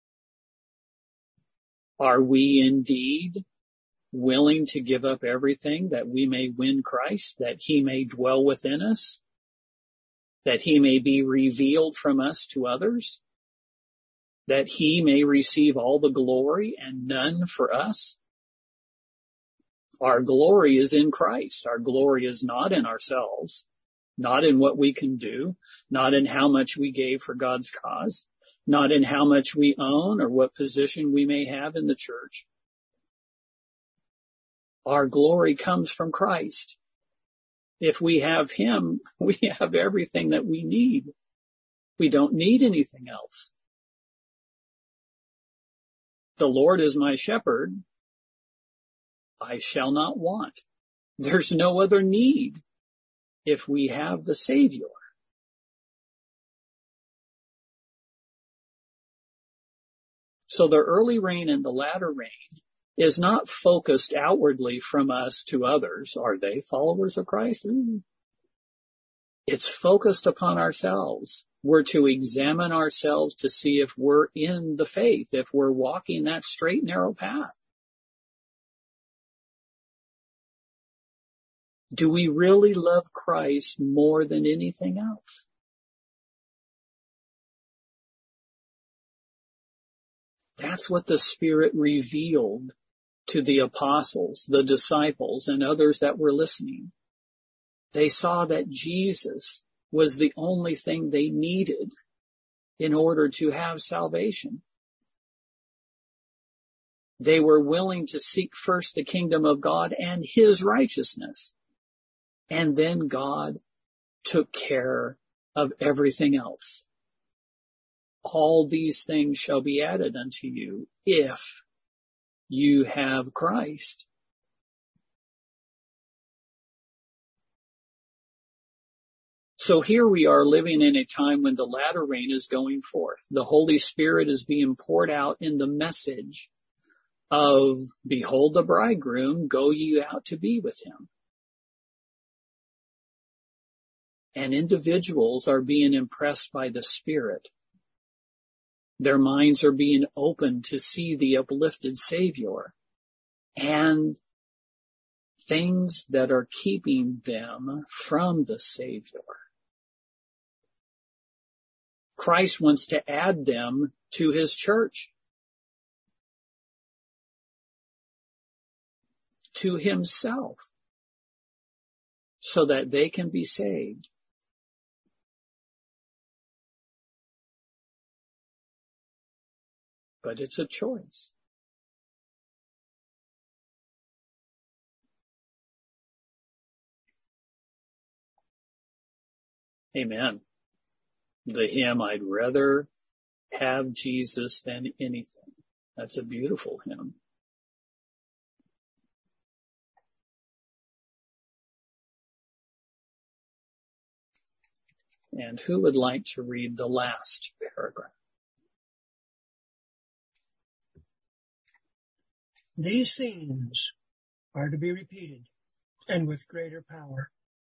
Are we indeed willing to give up everything that we may win Christ, that he may dwell within us, that he may be revealed from us to others, that he may receive all the glory and none for us? Our glory is in Christ. Our glory is not in ourselves, not in what we can do, not in how much we gave for God's cause, not in how much we own or what position we may have in the church. Our glory comes from Christ. If we have him, we have everything that we need. We don't need anything else. The Lord is my shepherd. I shall not want. There's no other need if we have the Savior. So the early rain and the latter rain is not focused outwardly from us to others. Are they followers of Christ? It's focused upon ourselves. We're to examine ourselves to see if we're in the faith, if we're walking that straight, narrow path. Do we really love Christ more than anything else? That's what the Spirit revealed to the apostles, the disciples, and others that were listening. They saw that Jesus was the only thing they needed in order to have salvation. They were willing to seek first the kingdom of God and his righteousness. And then God took care of everything else. All these things shall be added unto you if you have Christ. So here we are living in a time when the latter rain is going forth. The Holy Spirit is being poured out in the message of, behold the bridegroom, go ye out to be with him. And individuals are being impressed by the Spirit. Their minds are being opened to see the uplifted Savior and things that are keeping them from the Savior. Christ wants to add them to his church, to himself, so that they can be saved. But it's a choice. Amen. The hymn, I'd rather have Jesus than anything. That's a beautiful hymn. And who would like to read the last paragraph? These scenes are to be repeated, and with greater power.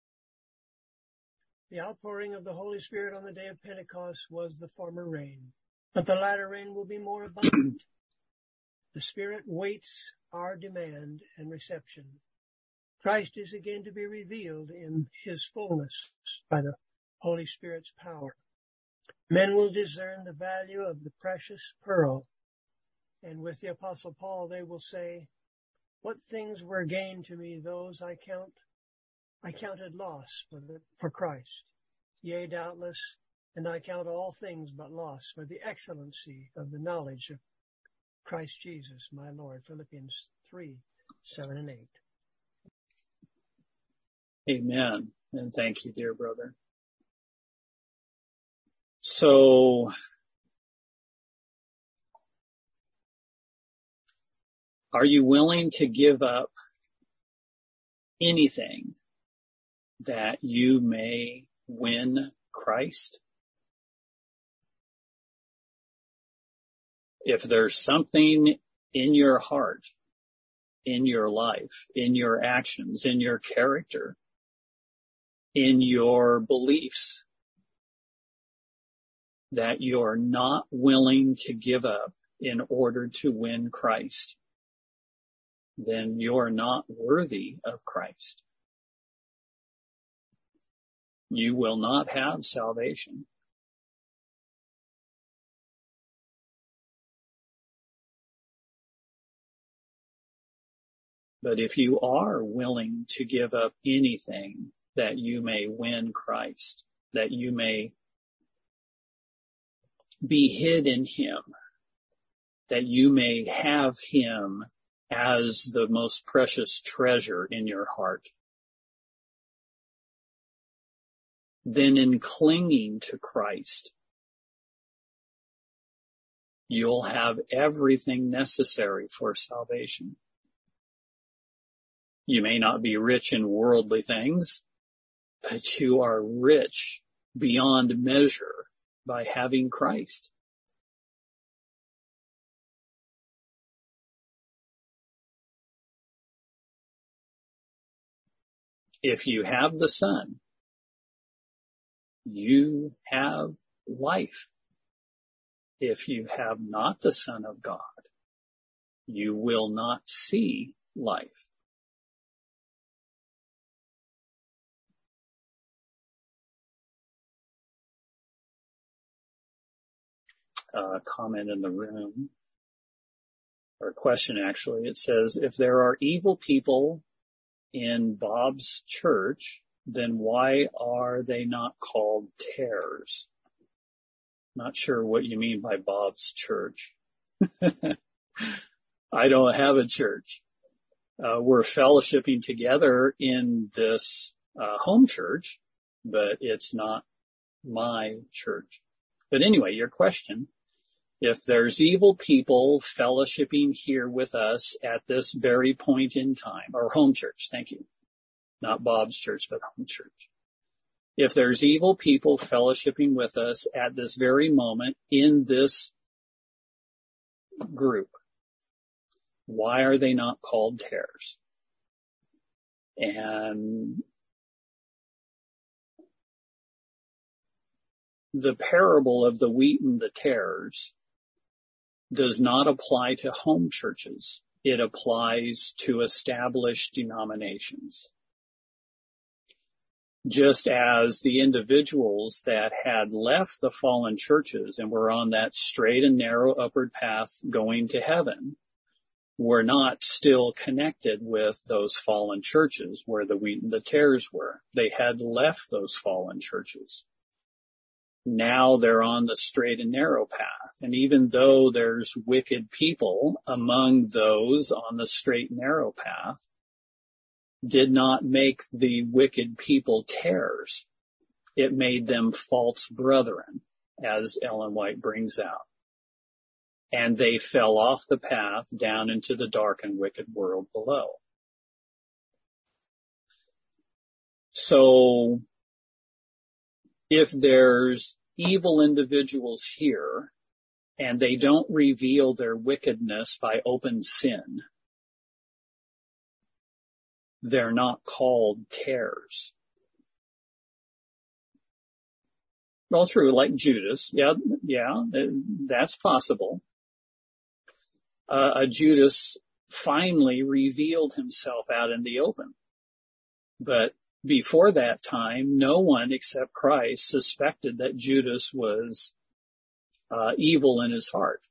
The outpouring of the Holy Spirit on the day of Pentecost was the former rain, but the latter rain will be more abundant. The Spirit waits our demand and reception. Christ is again to be revealed in his fullness by the Holy Spirit's power. Men will discern the value of the precious pearl, and with the Apostle Paul they will say, "What things were gain to me, those I counted loss for Christ. Yea, doubtless, and I count all things but loss for the excellency of the knowledge of Christ Jesus, my Lord." Philippians 3:7 and 8. Amen. And thank you, dear brother. So, are you willing to give up anything that you may win Christ? If there's something in your heart, in your life, in your actions, in your character, in your beliefs that you're not willing to give up in order to win Christ, then you're not worthy of Christ. You will not have salvation. But if you are willing to give up anything that you may win Christ, that you may be hid in him, that you may have him as the most precious treasure in your heart, then in clinging to Christ, you'll have everything necessary for salvation. You may not be rich in worldly things, but you are rich beyond measure by having Christ. If you have the Son, you have life. If you have not the Son of God, you will not see life. Comment in the room, or a question actually. It says, if there are evil people in Bob's church, then why are they not called tares? Not sure what you mean by Bob's church. I don't have a church. We're fellowshipping together in this home church, but it's not my church. But anyway, your question, if there's evil people fellowshipping here with us at this very point in time, or home church, thank you. Not Bob's church, but home church. If there's evil people fellowshipping with us at this very moment in this group, why are they not called tares? And the parable of the wheat and the tares does not apply to home churches. It applies to established denominations. Just as the individuals that had left the fallen churches and were on that straight and narrow upward path going to heaven were not still connected with those fallen churches where the wheat and the tares were. They had left those fallen churches. Now they're on the straight and narrow path. And even though there's wicked people among those on the straight and narrow path, did not make the wicked people tares. It made them false brethren, as Ellen White brings out. And they fell off the path down into the dark and wicked world below. So, if there's evil individuals here and they don't reveal their wickedness by open sin, they're not called tares. Well, true, like Judas. Yeah, that's possible. A Judas finally revealed himself out in the open. But before that time, no one except Christ suspected that Judas was evil in his heart.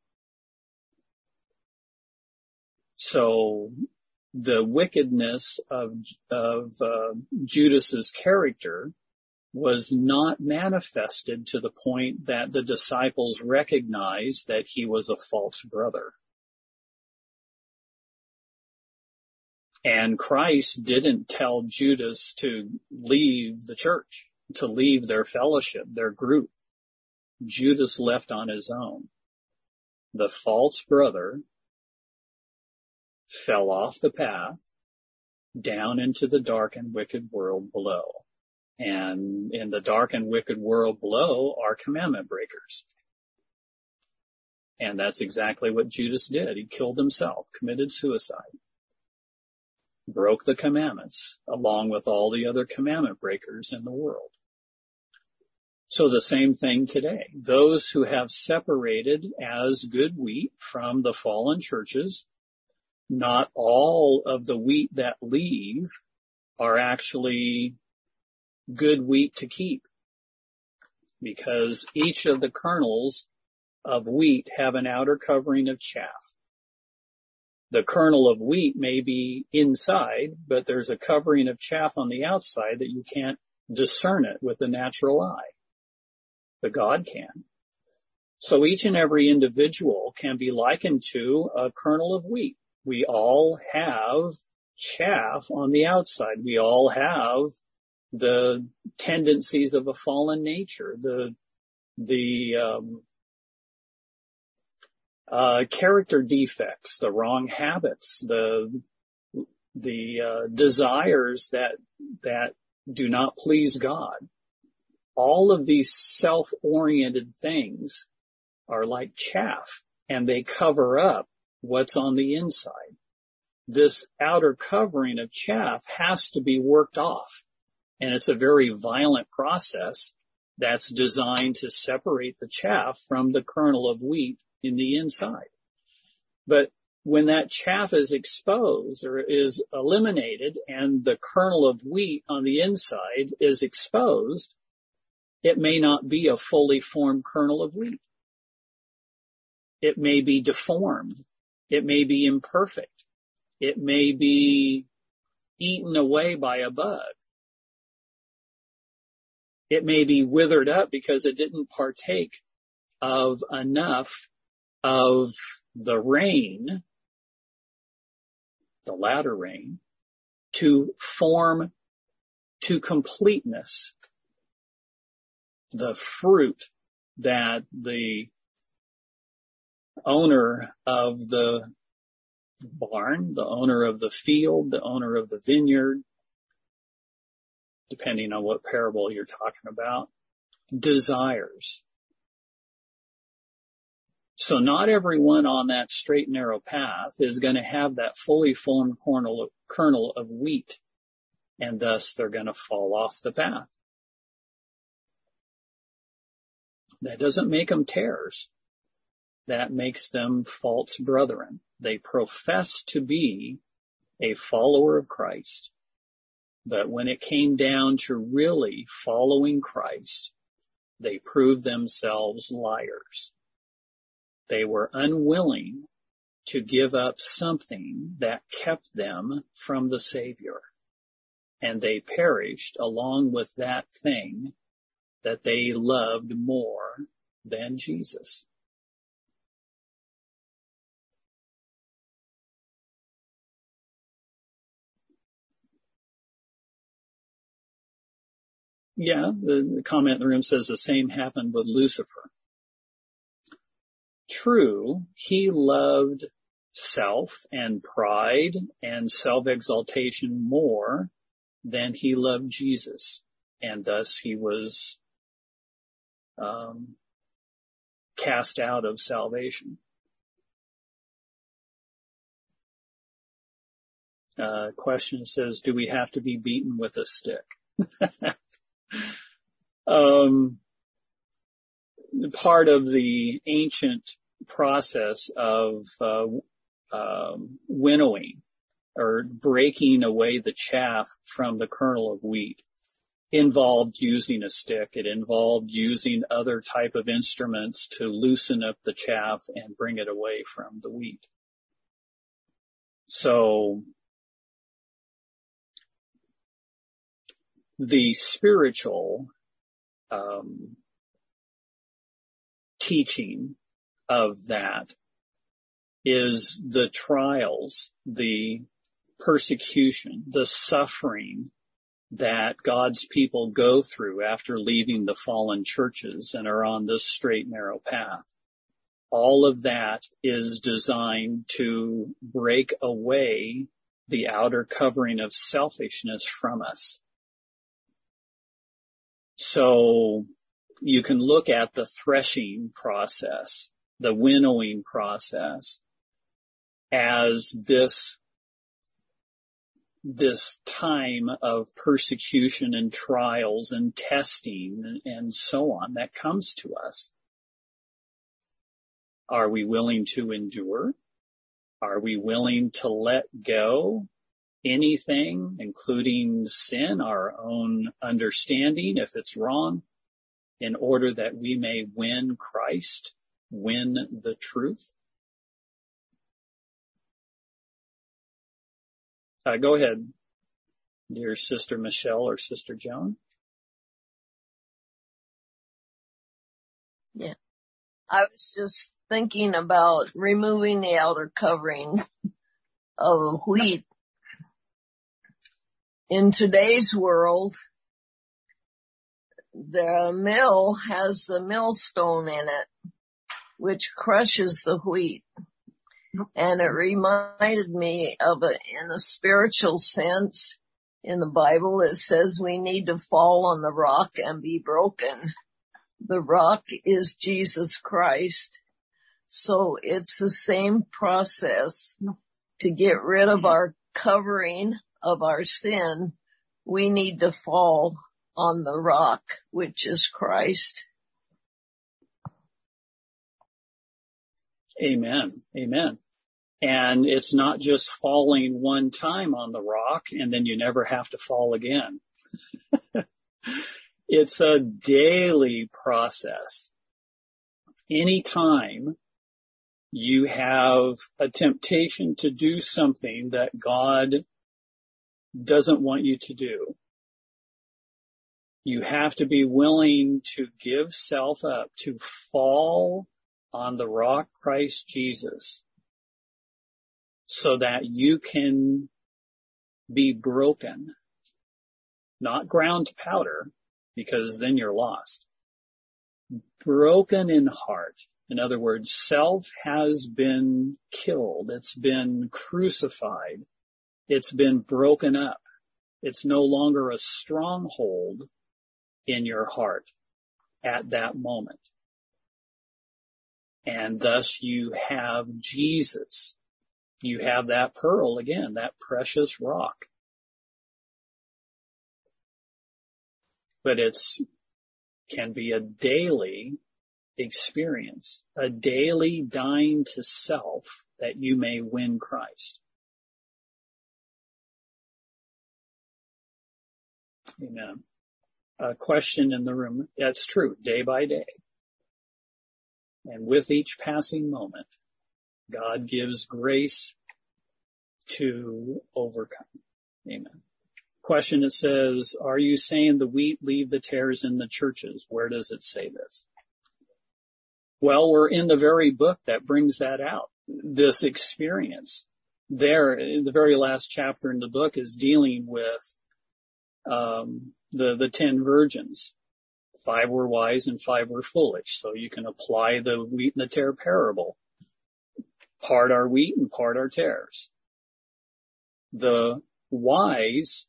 So the wickedness of Judas's character was not manifested to the point that the disciples recognized that he was a false brother. And Christ didn't tell Judas to leave the church, to leave their fellowship, their group. Judas left on his own. The false brother fell off the path down into the dark and wicked world below. And in the dark and wicked world below are commandment breakers. And that's exactly what Judas did. He killed himself, committed suicide, broke the commandments along with all the other commandment breakers in the world. So the same thing today. Those who have separated as good wheat from the fallen churches, not all of the wheat that leave are actually good wheat to keep, because each of the kernels of wheat have an outer covering of chaff. The kernel of wheat may be inside, but there's a covering of chaff on the outside that you can't discern it with the natural eye, but God can. So each and every individual can be likened to a kernel of wheat. We all have chaff on the outside. We all have the tendencies of a fallen nature, the character defects, the wrong habits, the desires that do not please God. All of these self-oriented things are like chaff, and they cover up what's on the inside. This outer covering of chaff has to be worked off. And it's a very violent process that's designed to separate the chaff from the kernel of wheat in the inside. But when that chaff is exposed or is eliminated and the kernel of wheat on the inside is exposed, it may not be a fully formed kernel of wheat. It may be deformed. It may be imperfect. It may be eaten away by a bug. It may be withered up because it didn't partake of enough of the rain, the latter rain, to form to completeness the fruit that the owner of the barn, the owner of the field, the owner of the vineyard, depending on what parable you're talking about, desires. So not everyone on that straight and narrow path is going to have that fully formed kernel of wheat, and thus they're going to fall off the path. That doesn't make them tares. That makes them false brethren. They profess to be a follower of Christ. But when it came down to really following Christ, they proved themselves liars. They were unwilling to give up something that kept them from the Savior. And they perished along with that thing that they loved more than Jesus. Yeah, the comment in the room says the same happened with Lucifer. True, he loved self and pride and self-exaltation more than he loved Jesus, and thus he was cast out of salvation. Question says, do we have to be beaten with a stick? Part of the ancient process of winnowing or breaking away the chaff from the kernel of wheat involved using a stick. It involved using other type of instruments to loosen up the chaff and bring it away from the wheat. So the spiritual teaching of that is the trials, the persecution, the suffering that God's people go through after leaving the fallen churches and are on this straight, narrow path. All of that is designed to break away the outer covering of selfishness from us. So you can look at the threshing process, the winnowing process, as this time of persecution and trials and testing and so on that comes to us. Are we willing to endure? Are we willing to let go anything, including sin, our own understanding if it's wrong, in order that we may win Christ, win the truth? Go ahead, dear Sister Michelle or Sister Joan. Yeah. I was just thinking about removing the outer covering of wheat. In today's world, the mill has the millstone in it, which crushes the wheat. And it reminded me of it in a spiritual sense. In the Bible, it says we need to fall on the rock and be broken. The rock is Jesus Christ. So it's the same process. To get rid of our covering of our sin, we need to fall on the rock, which is Christ. Amen. Amen. And it's not just falling one time on the rock and then you never have to fall again. It's a daily process. Anytime you have a temptation to do something that God doesn't want you to do, you have to be willing to give self up, to fall on the rock Christ Jesus, so that you can be broken, not ground to powder, because then you're lost. Broken in heart. In other words, self has been killed. It's been crucified. It's been broken up. It's no longer a stronghold in your heart at that moment. And thus you have Jesus. You have that pearl again, that precious rock. But can be a daily experience, a daily dying to self that you may win Christ. Amen. A question in the room. That's true, day by day. And with each passing moment, God gives grace to overcome. Amen. Question that says, are you saying the wheat leave the tares in the churches? Where does it say this? Well, we're in the very book that brings that out. This experience there, in the very last chapter in the book, is dealing with the 10 virgins. 5 were wise and 5 were foolish. So you can apply the wheat and the tare parable. Part are wheat and part are tares. The wise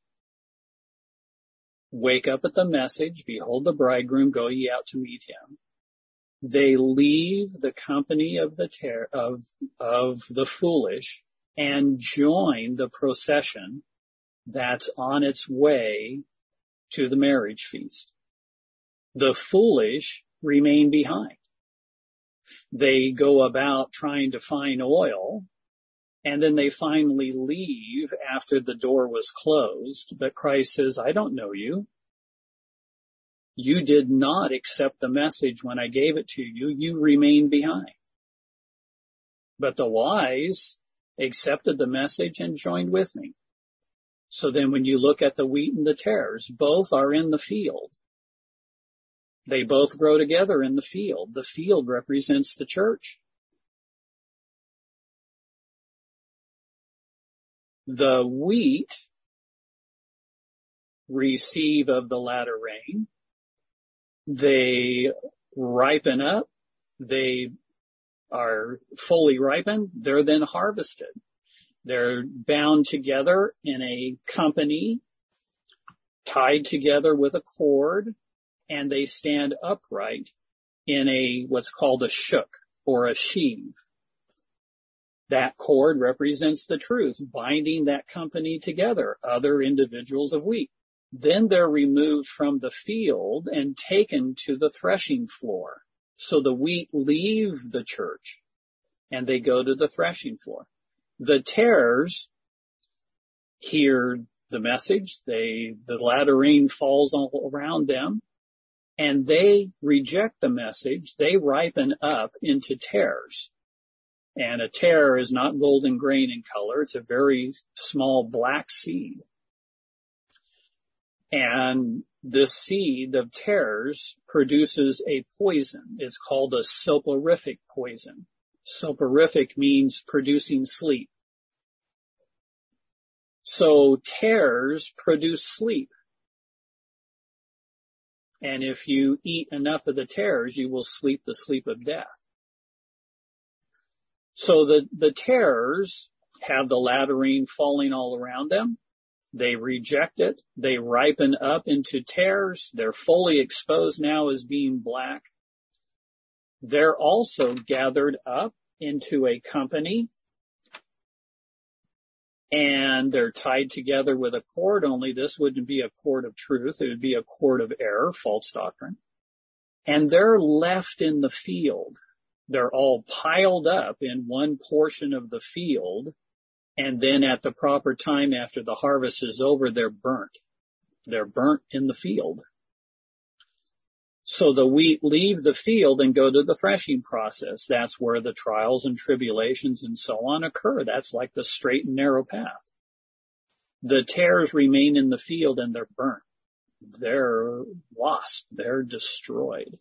wake up at the message, behold the bridegroom, go ye out to meet him. They leave the company of the foolish and join the procession that's on its way to the marriage feast. The foolish remain behind. They go about trying to find oil, and then they finally leave after the door was closed. But Christ says, I don't know you. You did not accept the message when I gave it to you. You remain behind. But the wise accepted the message and joined with me. So then when you look at the wheat and the tares, both are in the field. They both grow together in the field. The field represents the church. The wheat receive of the latter rain. They ripen up. They are fully ripened. They're then harvested. They're bound together in a company, tied together with a cord, and they stand upright in what's called a shook or a sheave. That cord represents the truth, binding that company together, other individuals of wheat. Then they're removed from the field and taken to the threshing floor. So the wheat leave the church and they go to the threshing floor. The tares hear the message. The latter rain falls all around them and they reject the message. They ripen up into tares. And a tare is not golden grain in color. It's a very small black seed. And this seed of tares produces a poison. It's called a soporific poison. Soporific means producing sleep. So tares produce sleep. And if you eat enough of the tares, you will sleep the sleep of death. So the tares have the latter rain falling all around them. They reject it. They ripen up into tares. They're fully exposed now as being black. They're also gathered up into a company, and they're tied together with a cord, only this wouldn't be a cord of truth. It would be a cord of error, false doctrine. And they're left in the field. They're all piled up in one portion of the field, and then at the proper time after the harvest is over, they're burnt. They're burnt in the field. So the wheat leave the field and go to the threshing process. That's where the trials and tribulations and so on occur. That's like the straight and narrow path. The tares remain in the field and they're burnt. They're lost. They're destroyed.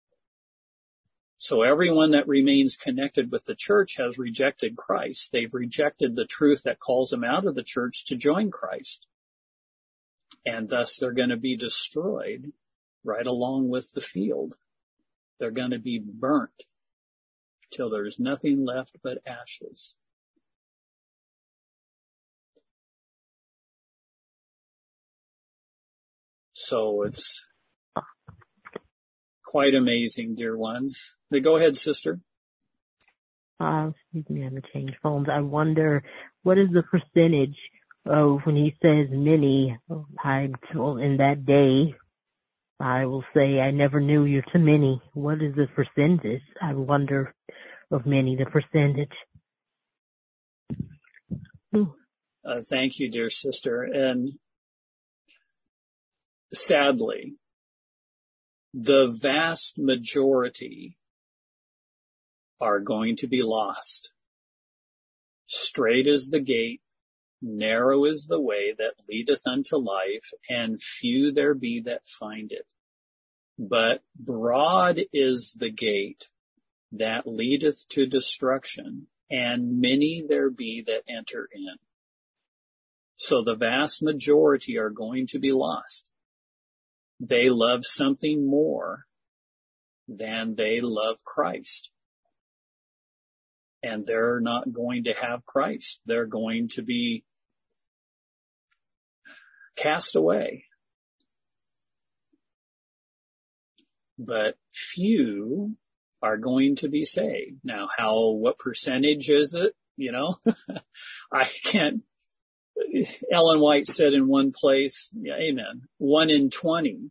So everyone that remains connected with the church has rejected Christ. They've rejected the truth that calls them out of the church to join Christ. And thus they're going to be destroyed right along with the field. They're going to be burnt till there's nothing left but ashes. So it's quite amazing, dear ones. Go ahead, sister. Excuse me, I'm going to change phones. I wonder, what is the percentage of when he says many, in that day, I will say, I never knew you to many. What is the percentage? I wonder of many, the percentage. Thank you, dear sister. And sadly, the vast majority are going to be lost. Straight is the gate, narrow is the way that leadeth unto life, and few there be that find it. But broad is the gate that leadeth to destruction, and many there be that enter in. So the vast majority are going to be lost. They love something more than they love Christ. And they're not going to have Christ. They're going to be cast away. But few are going to be saved. Now, what percentage is it? you know. I can't. Ellen White said in one place, yeah, amen, 1 in 20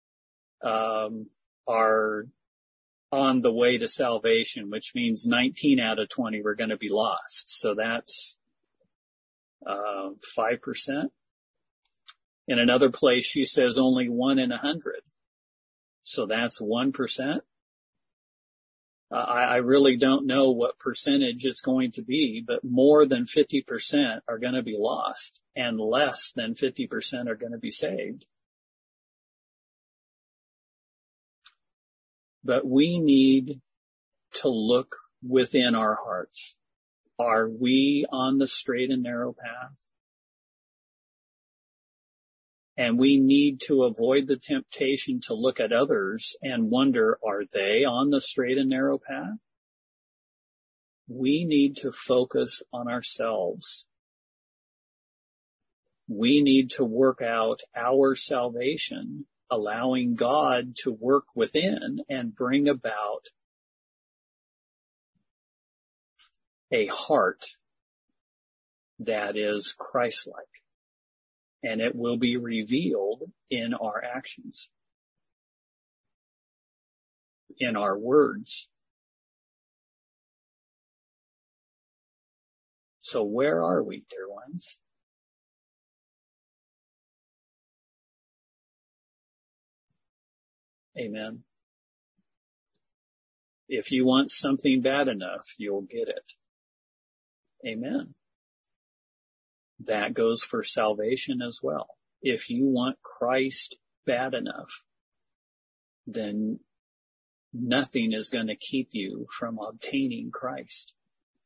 are on the way to salvation, which means 19 out of 20 were going to be lost. So that's 5%. In another place, she says only 1 in 100. So that's 1%. I really don't know what percentage it's going to be, but more than 50% are going to be lost and less than 50% are going to be saved. But we need to look within our hearts. Are we on the straight and narrow path? And we need to avoid the temptation to look at others and wonder, are they on the straight and narrow path? We need to focus on ourselves. We need to work out our salvation, allowing God to work within and bring about a heart that is Christ-like. And it will be revealed in our actions, in our words. So where are we, dear ones? Amen. If you want something bad enough, you'll get it. Amen. That goes for salvation as well. If you want Christ bad enough, then nothing is going to keep you from obtaining Christ.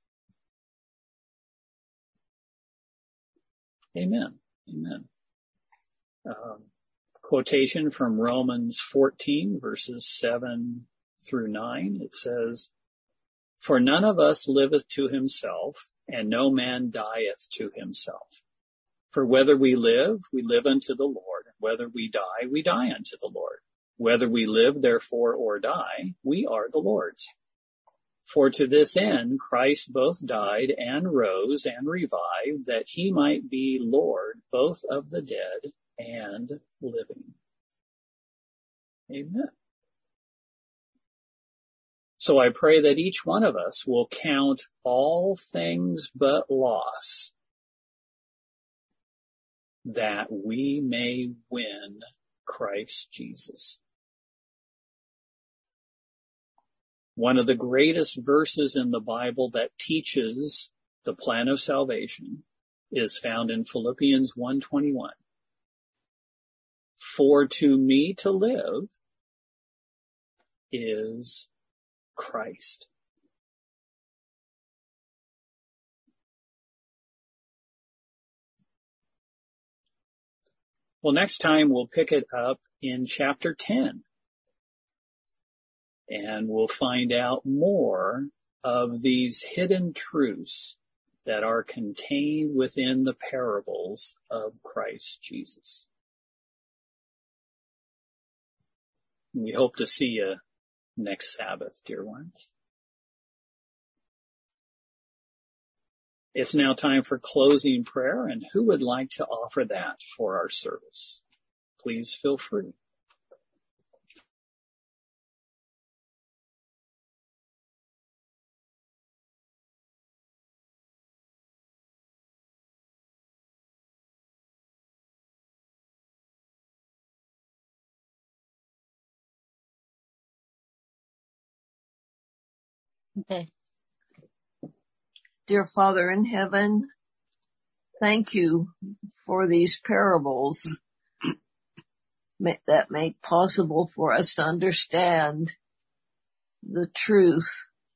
Amen. Amen. Quotation from Romans 14, verses 7 through 9. It says, "For none of us liveth to himself, and no man dieth to himself. For whether we live unto the Lord, and whether we die unto the Lord. Whether we live, therefore, or die, we are the Lord's. For to this end Christ both died and rose and revived, that he might be Lord both of the dead and living." Amen. So I pray that each one of us will count all things but loss, that we may win Christ Jesus. One of the greatest verses in the Bible that teaches the plan of salvation is found in Philippians 1:21. For to me to live is Christ. Well, next time we'll pick it up in chapter 10. And we'll find out more of these hidden truths that are contained within the parables of Christ Jesus. We hope to see you next Sabbath, dear ones. It's now time for closing prayer, and who would like to offer that for our service? Please feel free. Okay. Dear Father in heaven, thank you for these parables that make possible for us to understand the truth.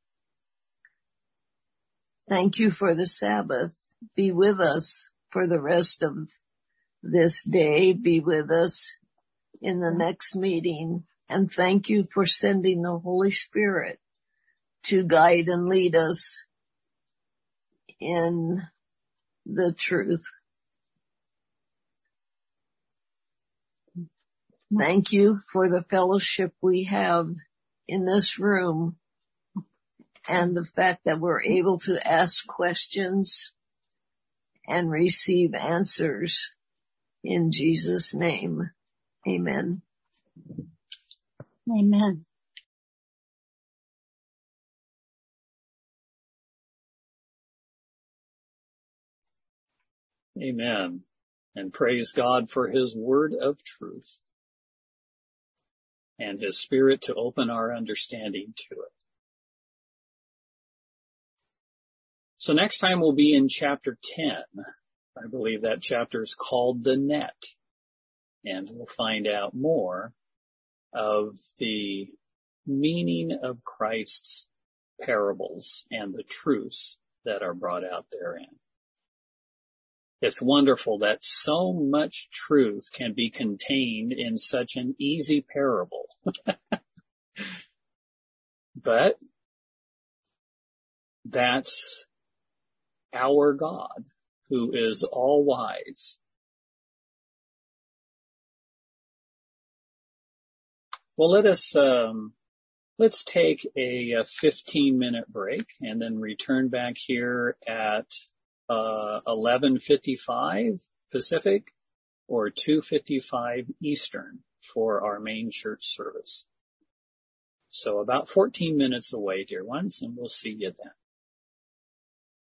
Thank you for the Sabbath. Be with us for the rest of this day. Be with us in the next meeting. And thank you for sending the Holy Spirit to guide and lead us in the truth. Thank you for the fellowship we have in this room and the fact that we're able to ask questions and receive answers in Jesus' name. Amen. Amen. Amen. And praise God for his word of truth and his Spirit to open our understanding to it. So next time we'll be in chapter 10. I believe that chapter is called The Net. And we'll find out more of the meaning of Christ's parables and the truths that are brought out therein. It's wonderful that so much truth can be contained in such an easy parable. But that's our God, who is all wise. Well, let's take a 15-minute break and then return back here at 11:55 Pacific or 2:55 Eastern for our main church service. So about 14 minutes away, dear ones, and we'll see you then.